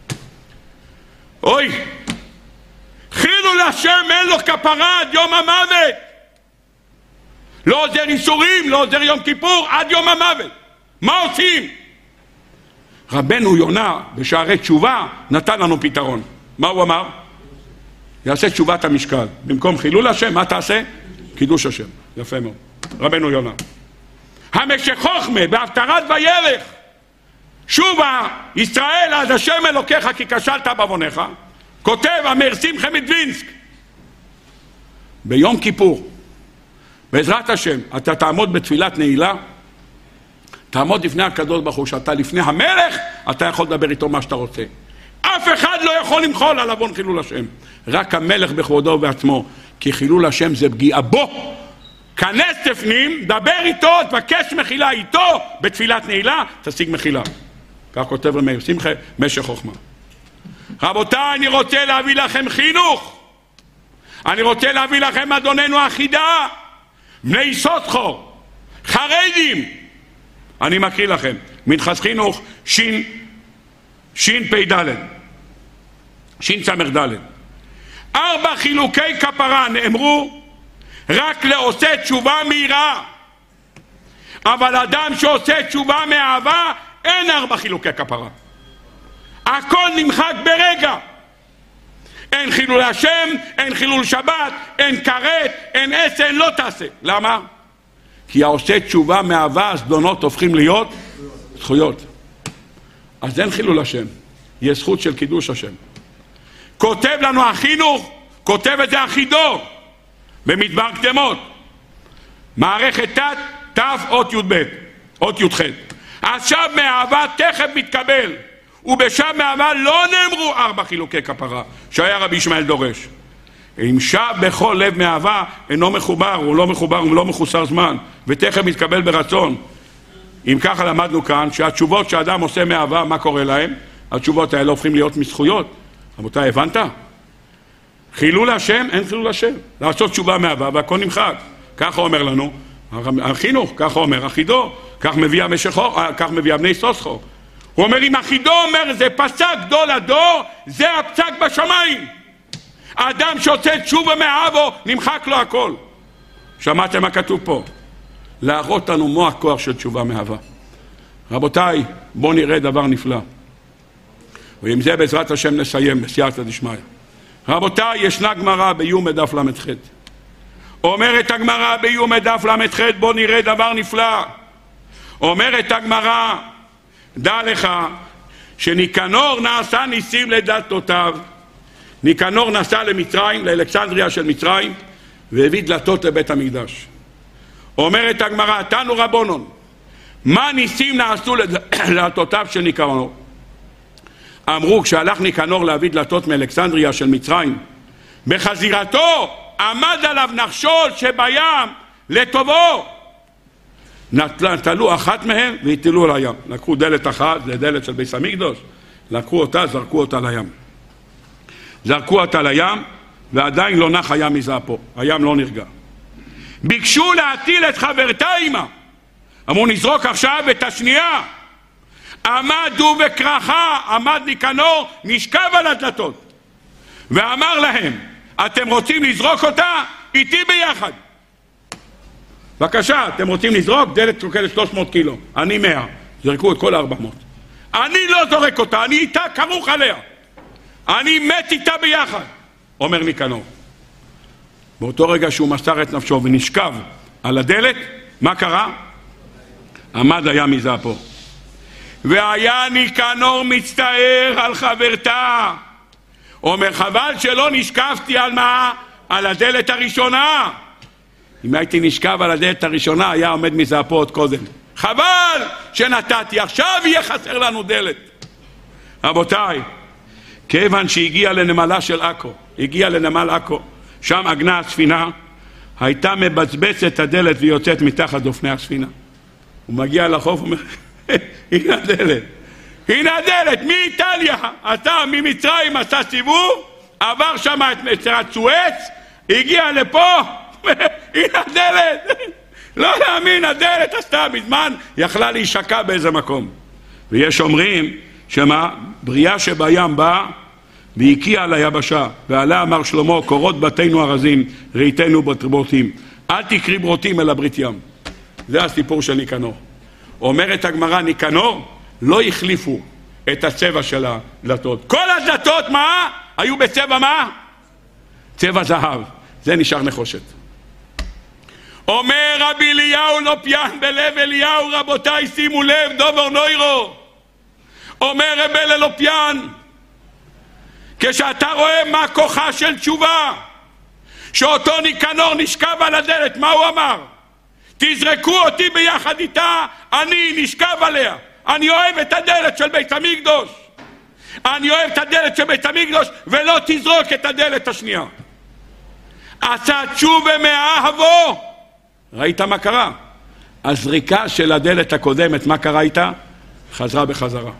אוי! חילו להשם, אין לו כפרה עד יום המוות. לא עוזר איסורים, לא עוזר יום כיפור, עד יום המוות. מה עושים? רבנו יונה בשערי תשובה נתן לנו פתרון. מה הוא אמר? יעשה תשובת המשקל. במקום חילול השם, מה תעשה? קידוש השם. יפה מאוד. רבנו יונה. המשך חוכמה בהפטרת וילך. שובה ישראל עד השם אלוקיך כי כשלת בעוונך. כותב אמיר שמחה מדווינסק. ביום כיפור, בעזרת השם, אתה תעמוד בתפילת נעילה, תעמוד לפני הקדוש ברוך הוא, שאתה לפני המלך, אתה יכול לדבר איתו מה שאתה רוצה. אף אחד לא יכול למחול על עוון חילול השם. רק המלך בכבודו ובעצמו, כי חילול השם זה פגיעה בו. כנס תפנים, דבר איתו, תבקש מחילה איתו, בתפילת נעילה, תשיג מחילה. כך כותב רמי שמחה, משך חוכמה. רבותיי, אני רוצה להביא לכם חינוך. אני רוצה להביא לכם אדוננו החידה. בני סוסחור, חרדים. אני מקריא לכם, מנחס חינוך, שין, שין פי דלת, שין צמר דלת. ארבע חילוקי כפרה נאמרו רק לעושה תשובה מהירה. אבל אדם שעושה תשובה מאהבה, אין ארבע חילוקי כפרה. הכל נמחק ברגע. אין חילול השם, אין חילול שבת, אין כרת, אין עשר, לא תעשה. למה? כי העושה תשובה מאהבה, הזדונות הופכים להיות זכויות. אז אין חילול השם, יש זכות של קידוש השם. כותב לנו החינוך, כותב את זה החידו, במדבר קדמות. מערכת תת, תף, אות י"ב, אות י"ח. עכשיו מאהבה תכף מתקבל. ובשם מאהבה לא נאמרו ארבע חילוקי כפרה, שהיה רבי ישמעאל דורש. אם שב בכל לב מאהבה, אינו מחובר, הוא לא מחובר, הוא לא מחוסר זמן, ותכף מתקבל ברצון. אם ככה למדנו כאן, שהתשובות שאדם עושה מאהבה, מה קורה להם? התשובות האלה הופכים להיות מזכויות. רבותיי, הבנת? חילול השם, אין חילול השם. לעשות תשובה מאהבה, והכל נמחק. ככה אומר לנו החינוך, ככה אומר החידו, כך מביא המשכו, כך מביא בני סוסחור. הוא אומר, אם החידו אומר, זה פסק גדול הדור, זה הפסק בשמיים. האדם שעושה תשובה מאהבו, נמחק לו הכל. שמעתם מה כתוב פה? להראות לנו מוח כוח של תשובה מאהבה. רבותיי, בואו נראה דבר נפלא. ועם זה בעזרת השם נסיים בסייעתא דשמיא. רבותיי, ישנה גמרא ביום דף למ"ח. אומרת הגמרא ביום דף למ"ח, בואו נראה דבר נפלא. אומרת הגמרא, דע לך שניקנור נעשה ניסים לדלתותיו. ניקנור נסע למצרים, לאלכסנדריה של מצרים, והביא דלתות לבית המקדש. אומרת הגמרא, תנו רבונון, מה ניסים נעשו לדלתותיו של ניקנור? אמרו, כשהלך ניקנור להביא דלתות מאלכסנדריה של מצרים, בחזירתו עמד עליו נחשול שבים לטובו. נטלו אחת מהם והטילו לים. לקחו דלת אחת, זה דלת של בית המקדש, לקחו אותה, זרקו אותה לים. זרקו אותה לים, ועדיין לא נח הים מזעפו. הים לא נרגע. ביקשו להטיל את חברתה עמה. אמרו, נזרוק עכשיו את השנייה. עמדו בקרחה, עמד ניקנור, נשכב על הדלתות. ואמר להם, אתם רוצים לזרוק אותה? איתי ביחד. בבקשה, אתם רוצים לזרוק? דלת שוקלת שלוש מאות קילו. אני מאה. זרקו את כל ארבע מאות. אני לא זורק אותה, אני איתה כרוך עליה. אני מת איתה ביחד, אומר ניקנור. באותו רגע שהוא מסר את נפשו ונשכב על הדלת, מה קרה? עמד הים מזעפו. והיה ניקנור מצטער על חברתה. אומר, חבל שלא נשכבתי על מה? על הדלת הראשונה. אם הייתי נשכב על הדלת הראשונה, היה עומד מזעפו עוד קודם. חבל שנתתי, עכשיו יהיה חסר לנו דלת. רבותיי, כיוון שהגיע לנמלה של עכו, הגיע לנמל עכו, שם עגנה הספינה, הייתה מבצבצת את הדלת ויוצאת מתחת דופני הספינה. הוא מגיע לחוף ואומר, הנה הדלת, הנה הדלת, מאיטליה, אתה ממצרים עשה סיבוב, עבר שם את מצרת סואץ, הגיע לפה, הנה הדלת, לא להאמין, הדלת עשתה מזמן, יכלה להישקע באיזה מקום. ויש אומרים שמה, בריאה שבים באה והקיעה על היבשה, ועלה אמר שלמה, קורות בתינו ארזים, ראיתנו ברוטים, אל תקרי ברוטים אלא ברית ים. זה הסיפור של ניקנור. אומרת הגמרא, ניקנור לא החליפו את הצבע של הדלתות. כל הדלתות מה? היו בצבע מה? צבע זהב. זה נשאר נחושת. אומר רבי אליהו לופיאן בלב אליהו, רבותיי שימו לב, דובר נוירו. אומר רבי לופיאן, כשאתה רואה מה כוחה של תשובה, שאותו ניקנור נשכב על הדלת, מה הוא אמר? תזרקו אותי ביחד איתה, אני נשכב עליה. אני אוהב את הדלת של בית המקדוש. אני אוהב את הדלת של בית המקדוש, ולא תזרוק את הדלת השנייה. עשה תשובה מאהבו. ראית מה קרה? הזריקה של הדלת הקודמת, מה קרה איתה? חזרה בחזרה.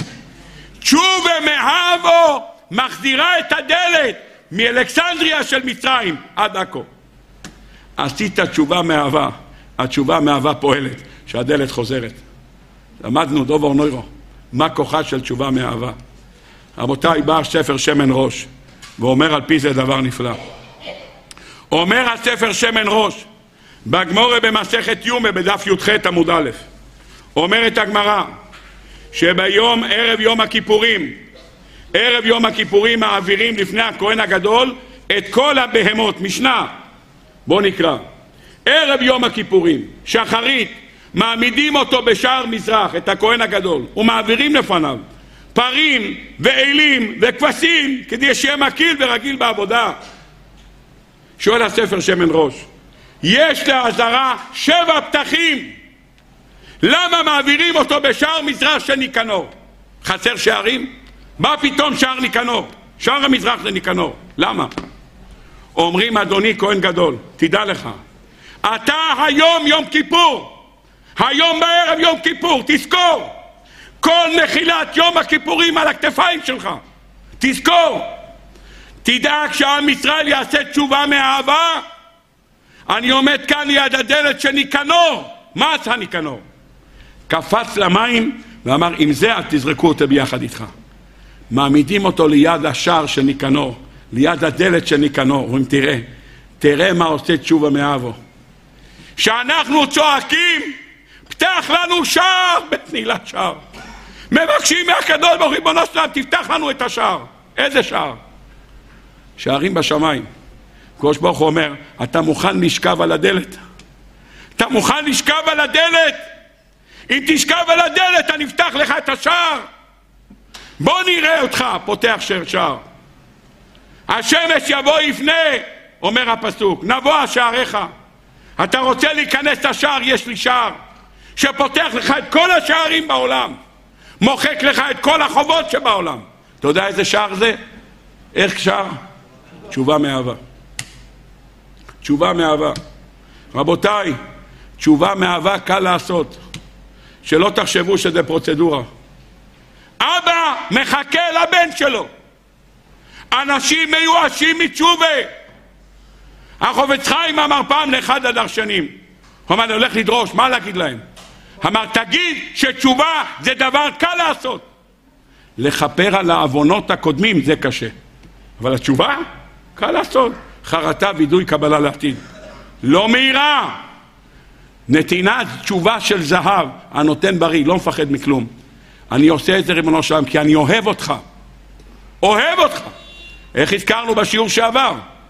תשובה מאהבו מחזירה את הדלת מאלכסנדריה של מצרים עד עכו. עשית תשובה מאהבה, התשובה מאהבה פועלת, שהדלת חוזרת. למדנו דובר נוירו, מה כוחה של תשובה מאהבה. רבותיי, בא ספר שמן ראש, ואומר על פי זה דבר נפלא. אומר הספר שמן ראש, בגמורה במסכת יומא בדף י"ח עמוד א', אומרת הגמרא, שביום ערב יום הכיפורים, ערב יום הכיפורים מעבירים לפני הכהן הגדול את כל הבהמות. משנה, בוא נקרא. ערב יום הכיפורים, שחרית, מעמידים אותו בשער מזרח, את הכהן הגדול, ומעבירים לפניו פרים ואלים וכבשים, כדי שיהיה מקיל ורגיל בעבודה. שואל הספר שמן ראש, יש לעזרה שבע פתחים, למה מעבירים אותו בשער מזרח של ניקנור? חסר שערים? מה פתאום שער ניקנור? שער המזרח זה ניקנור. למה? אומרים, אדוני כהן גדול, תדע לך, אתה היום יום כיפור, היום בערב יום כיפור, תזכור, כל מחילת יום הכיפורים על הכתפיים שלך, תזכור, תדאג שעם ישראל יעשה תשובה מאהבה. אני עומד כאן ליד הדלת של ניקנור. מה עשה ניקנור? קפץ למים ואמר, עם זה את תזרקו אותו ביחד איתך. מעמידים אותו ליד השער של ניקנור, ליד הדלת של ניקנור. אומרים, תראה, תראה מה עושה תשובה מאהבו. שאנחנו צועקים, פתח לנו שער בתנילת שער. מבקשים מהקדוש ברוך הוא, ריבונו של עולם, תפתח לנו את השער. איזה שער? שערים בשמיים. הקדוש ברוך הוא אומר, אתה מוכן לשכב על הדלת? אתה מוכן לשכב על הדלת? אם תשכב על הדלת אני אפתח לך את השער. בוא נראה אותך פותח שער. השמש יבוא יפנה, אומר הפסוק, נבוא השעריך. אתה רוצה להיכנס לשער? יש לי שער שפותח לך את כל השערים בעולם, מוחק לך את כל החובות שבעולם. אתה יודע איזה שער זה? איך שער? תשובה מאהבה. תשובה מאהבה. רבותיי, תשובה מאהבה קל לעשות, שלא תחשבו שזה פרוצדורה. אבא מחכה לבן שלו. אנשים מיואשים מתשובה. החפץ חיים אמר פעם לאחד הדרשנים, הוא אמר, אני הולך לדרוש, מה להגיד להם? אמר, תגיד שתשובה זה דבר קל לעשות. לחפר על העוונות הקודמים זה קשה, אבל התשובה קל לעשות. חרטה, וידוי, קבלה לעתיד. לא מהירה. נתינת תשובה של זהב, הנותן בריא, לא מפחד מכלום. אני עושה את זה ריבונו של עולם כי אני אוהב אותך. אוהב אותך. איך הזכרנו בשיעור שעבר?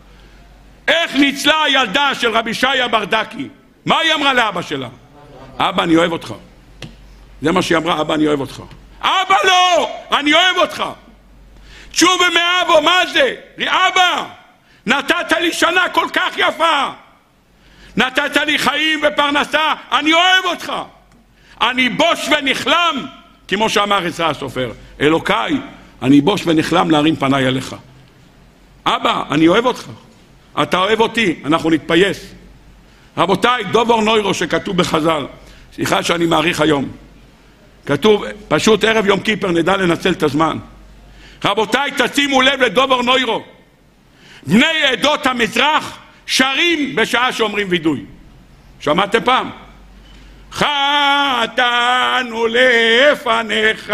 איך ניצלה הילדה של רבי שיה ברדקי? מה היא אמרה לאבא שלה? אבא, אני אוהב אותך. זה מה שהיא אמרה, אבא, אני אוהב אותך. אבא, לא! אני אוהב אותך. תשובה מאהבו, מה זה? אבא, נתת לי שנה כל כך יפה. נתת לי חיים ופרנסה, אני אוהב אותך. אני בוש ונכלם, כמו שאמר עזרא הסופר, אלוקיי, אני בוש ונכלם להרים פניי אליך. אבא, אני אוהב אותך. אתה אוהב אותי, אנחנו נתפייס. רבותיי, דובר נוירו שכתוב בחז"ל, סליחה שאני מעריך היום, כתוב פשוט ערב יום כיפר, נדע לנצל את הזמן. רבותיי, תשימו לב לדובר נוירו. בני עדות המזרח שרים בשעה שאומרים וידוי. שמעתם פעם? חטאנו לפניך,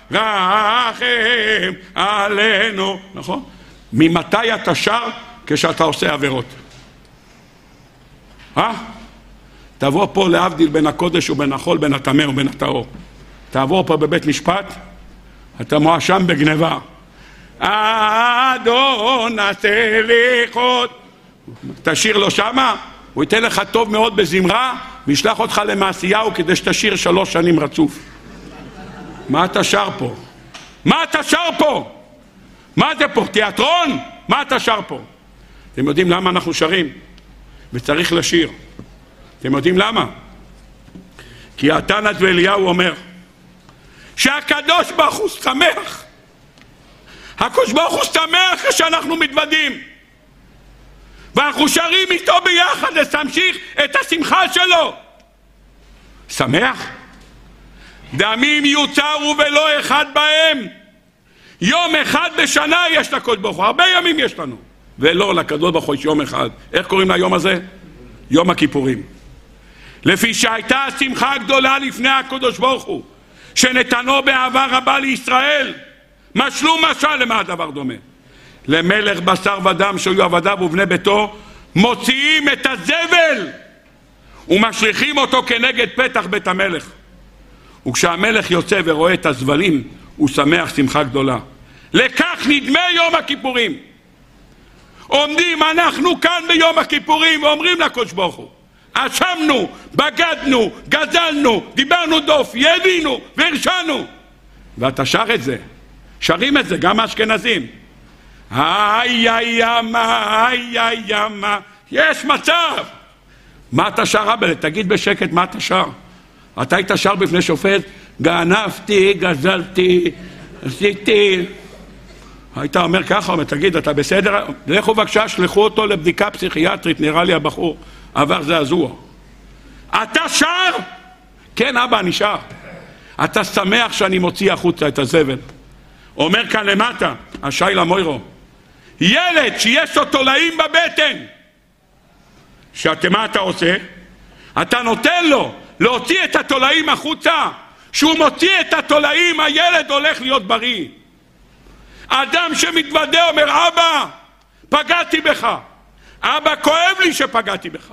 רחם עלינו. נכון? ממתי אתה שר? כשאתה עושה עבירות. אה? תבוא פה להבדיל בין הקודש ובין החול, בין הטמא ובין הטהור. תעבור פה בבית משפט, אתה מואשם בגניבה. אדון הסליחות, תשאיר לו שמה, הוא ייתן לך טוב מאוד בזמרה, וישלח אותך למעשיהו כדי שתשאיר שלוש שנים רצוף. מה אתה שר פה? מה אתה שר פה? מה זה פה? תיאטרון? מה אתה שר פה? אתם יודעים למה אנחנו שרים? וצריך לשיר. אתם יודעים למה? כי התנא ואליהו אומר שהקדוש ברוך הוא שמח. הקדוש ברוך הוא שמח כשאנחנו מתוודים, ואנחנו שרים איתו ביחד להמשיך את השמחה שלו. שמח? דמים יוצרו ולא אחד בהם. יום אחד בשנה יש לקדוש ברוך הוא, הרבה ימים יש לנו, ולא לקדוש ברוך הוא יש יום אחד. איך קוראים ליום הזה? יום הכיפורים. לפי שהייתה השמחה גדולה לפני הקדוש ברוך הוא, שנתנו באהבה רבה לישראל, משלו משל למה הדבר דומה? למלך בשר ודם שהיו עבדיו ובני ביתו, מוציאים את הזבל ומשליכים אותו כנגד פתח בית המלך. וכשהמלך יוצא ורואה את הזבלים, הוא שמח שמחה גדולה. לכך נדמה יום הכיפורים. עומדים אנחנו כאן ביום הכיפורים ואומרים לקדוש ברוך הוא, אשמנו, בגדנו, גזלנו, דיברנו דוף, ידינו והרשענו. ואתה שר את זה, שרים את זה גם האשכנזים. איי איי ימה, איי איי ימה, יש מצב. מה אתה שר רבי? תגיד בשקט מה אתה שר. אתה היית שר בפני שופט, גנבתי, גזלתי, עשיתי. היית אומר ככה, אומר, תגיד, אתה בסדר? לכו בבקשה, שלחו אותו לבדיקה פסיכיאטרית, נראה לי הבחור עבר זעזוע. אתה שר? כן אבא, אני שר. אתה שמח שאני מוציא החוצה את הזבל. אומר כאן למטה, השיילה מוירו, ילד שיש לו תולעים בבטן, שאתה מה אתה עושה? אתה נותן לו להוציא את התולעים החוצה. שהוא מוציא את התולעים, הילד הולך להיות בריא. אדם שמתוודה אומר, אבא, פגעתי בך. אבא, כואב לי שפגעתי בך.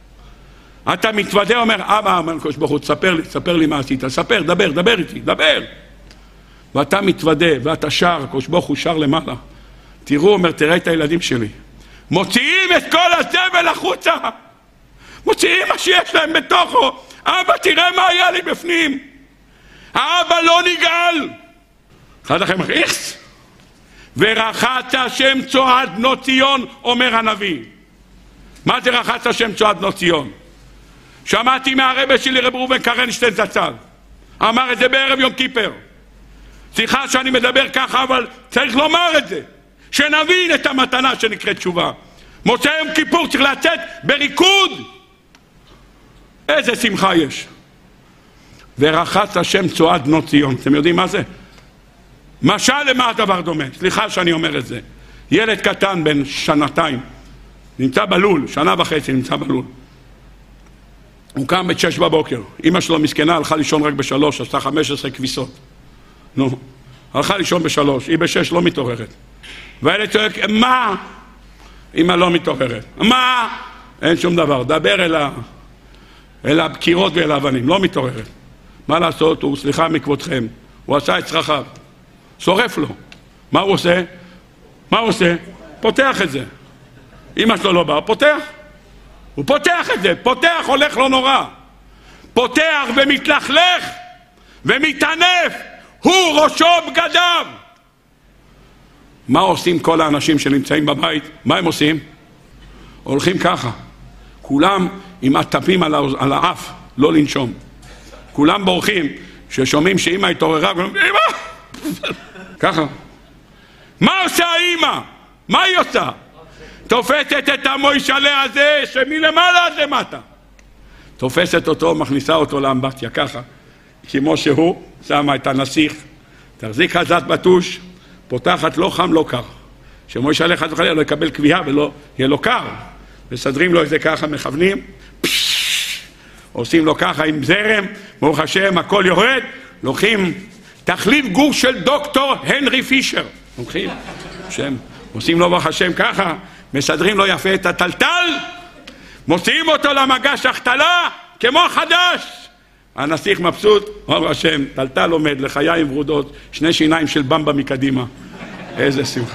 אתה מתוודה אומר, אבא, אומר הקדוש ברוך הוא, תספר לי, תספר לי מה עשית, ספר, דבר, דבר איתי, דבר. ואתה מתוודה, ואתה שר, הקדוש ברוך הוא שר למעלה. תראו, אומר, תראה את הילדים שלי. מוציאים את כל הזבל החוצה. מוציאים מה שיש להם בתוכו. אבא, תראה מה היה לי בפנים. האבא לא נגאל. אחד לכם איכס. ורחץ השם צועד בנות ציון, אומר הנביא. מה זה רחץ השם צועד בנות ציון? שמעתי מהרבא שלי רב ראובן קרנשטיין זצ"ל, אמר את זה בערב יום כיפר. סליחה שאני מדבר ככה, אבל צריך לומר את זה, שנבין את המתנה שנקראת תשובה. מוצא יום כיפור צריך לצאת בריקוד. איזה שמחה יש. ורחץ השם צועד בנות ציון. אתם יודעים מה זה? משל למה הדבר דומה? סליחה שאני אומר את זה. ילד קטן בן שנתיים נמצא בלול, שנה וחצי נמצא בלול. הוא קם בת שש בבוקר, אמא שלו מסכנה הלכה לישון רק בשלוש, עשתה חמש עשרה כביסות. נו, הלכה לישון בשלוש, היא בשש לא מתעוררת. והילד צועק, מה? אמא לא מתעוררת. מה? אין שום דבר, דבר אל, ה... אל הבקירות ואל האבנים, לא מתעוררת. מה לעשות? הוא, סליחה מכבודכם, הוא עשה את צרכיו. שורף לו. מה הוא עושה? מה הוא עושה? פותח את זה. אמא שלו לא בא, פותח. הוא פותח את זה, פותח, הולך לא נורא. פותח ומתלכלך ומתענף, הוא ראשו בגדיו. מה עושים כל האנשים שנמצאים בבית? מה הם עושים? הולכים ככה. כולם עם הטפים על, על האף, לא לנשום. כולם בורחים, ששומעים שאמא התעוררה, אמא! ככה. מה עושה האמא? מה היא עושה? תופסת את המוישלה הזה שמלמעלה עד למטה. תופסת אותו, מכניסה אותו לאמבטיה, ככה. כמו שהוא, שמה את הנסיך, תחזיק חזק בטוש, פותחת לא חם לא קר. שמוישלה חס וחלילה לא יקבל קביעה ולא יהיה לו קר. מסדרים לו את זה ככה, מכוונים, פשש, עושים לו ככה עם זרם, ברוך השם, הכל יורד, לוקחים תחליף גוף של דוקטור הנרי פישר. לוקחים, שם, עושים לו ברוך השם ככה, מסדרים לו יפה את הטלטל, מוציאים אותו למגש החתלה כמו חדש, הנסיך מבסוט, אומר השם, טלטל עומד לחיים ורודות, שני שיניים של במבה מקדימה. איזה שמחה.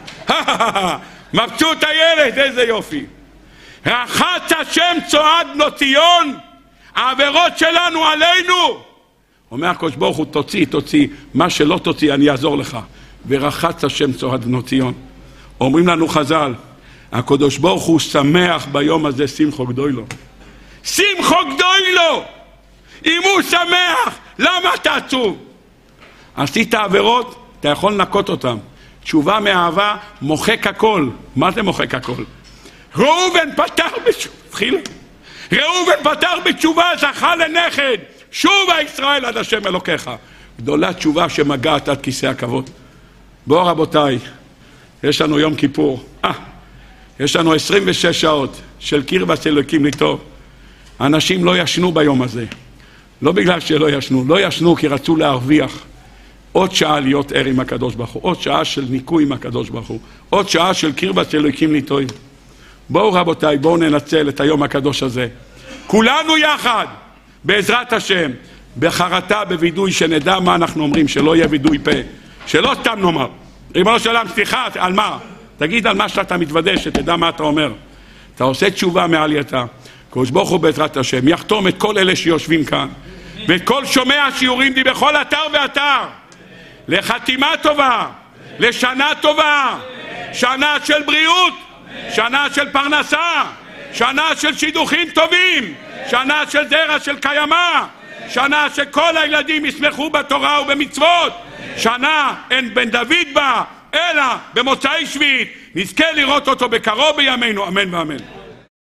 מבסוט הילד, איזה יופי. רחץ השם צועד בנו ציון, העבירות שלנו עלינו. אומר הקדוש ברוך הוא, תוציא, תוציא, מה שלא תוציא אני אעזור לך. ורחץ השם צועד בנו ציון. אומרים לנו חז"ל, הקדוש ברוך הוא שמח ביום הזה שמחו גדולו. שמחו גדולו! אם הוא שמח, למה אתה עצוב? עשית עבירות, אתה יכול לנקות אותם. תשובה מאהבה מוחק הכל. מה זה מוחק הכל? ראובן פתח בתשובה, ראובן פתח בתשובה, זכה לנכד. שובה ישראל עד השם אלוקיך. גדולה תשובה שמגעת עד כיסא הכבוד. בואו רבותיי, יש לנו יום כיפור. אה, יש לנו עשרים ושש שעות של קרבת אלוקים לטוב. אנשים לא ישנו ביום הזה. לא בגלל שלא ישנו, לא ישנו כי רצו להרוויח עוד שעה להיות ער עם הקדוש ברוך הוא, עוד שעה של ניקוי עם הקדוש ברוך הוא, עוד שעה של קרבת אלוקים לטוב. בואו רבותיי, בואו ננצל את היום הקדוש הזה. כולנו יחד, בעזרת השם, בחרטה, בוידוי, שנדע מה אנחנו אומרים, שלא יהיה וידוי פה, שלא סתם נאמר. ריבונו של עולם, סליחה, על מה? תגיד על מה שאתה מתוודה, שתדע מה אתה אומר. אתה עושה תשובה מעלייתה. הקדוש ברוך הוא בעזרת השם יחתום את כל אלה שיושבים כאן, ואת כל שומע השיעורים די בכל אתר ואתר, לחתימה טובה, לשנה טובה, שנה של בריאות, שנה של פרנסה, שנה של שידוכים טובים, שנה של זרע של קיימה, שנה שכל הילדים ישמחו בתורה ובמצוות, שנה אין בן דוד בה אלא במוצאי שביעית, נזכה לראות אותו בקרוב בימינו, אמן ואמן.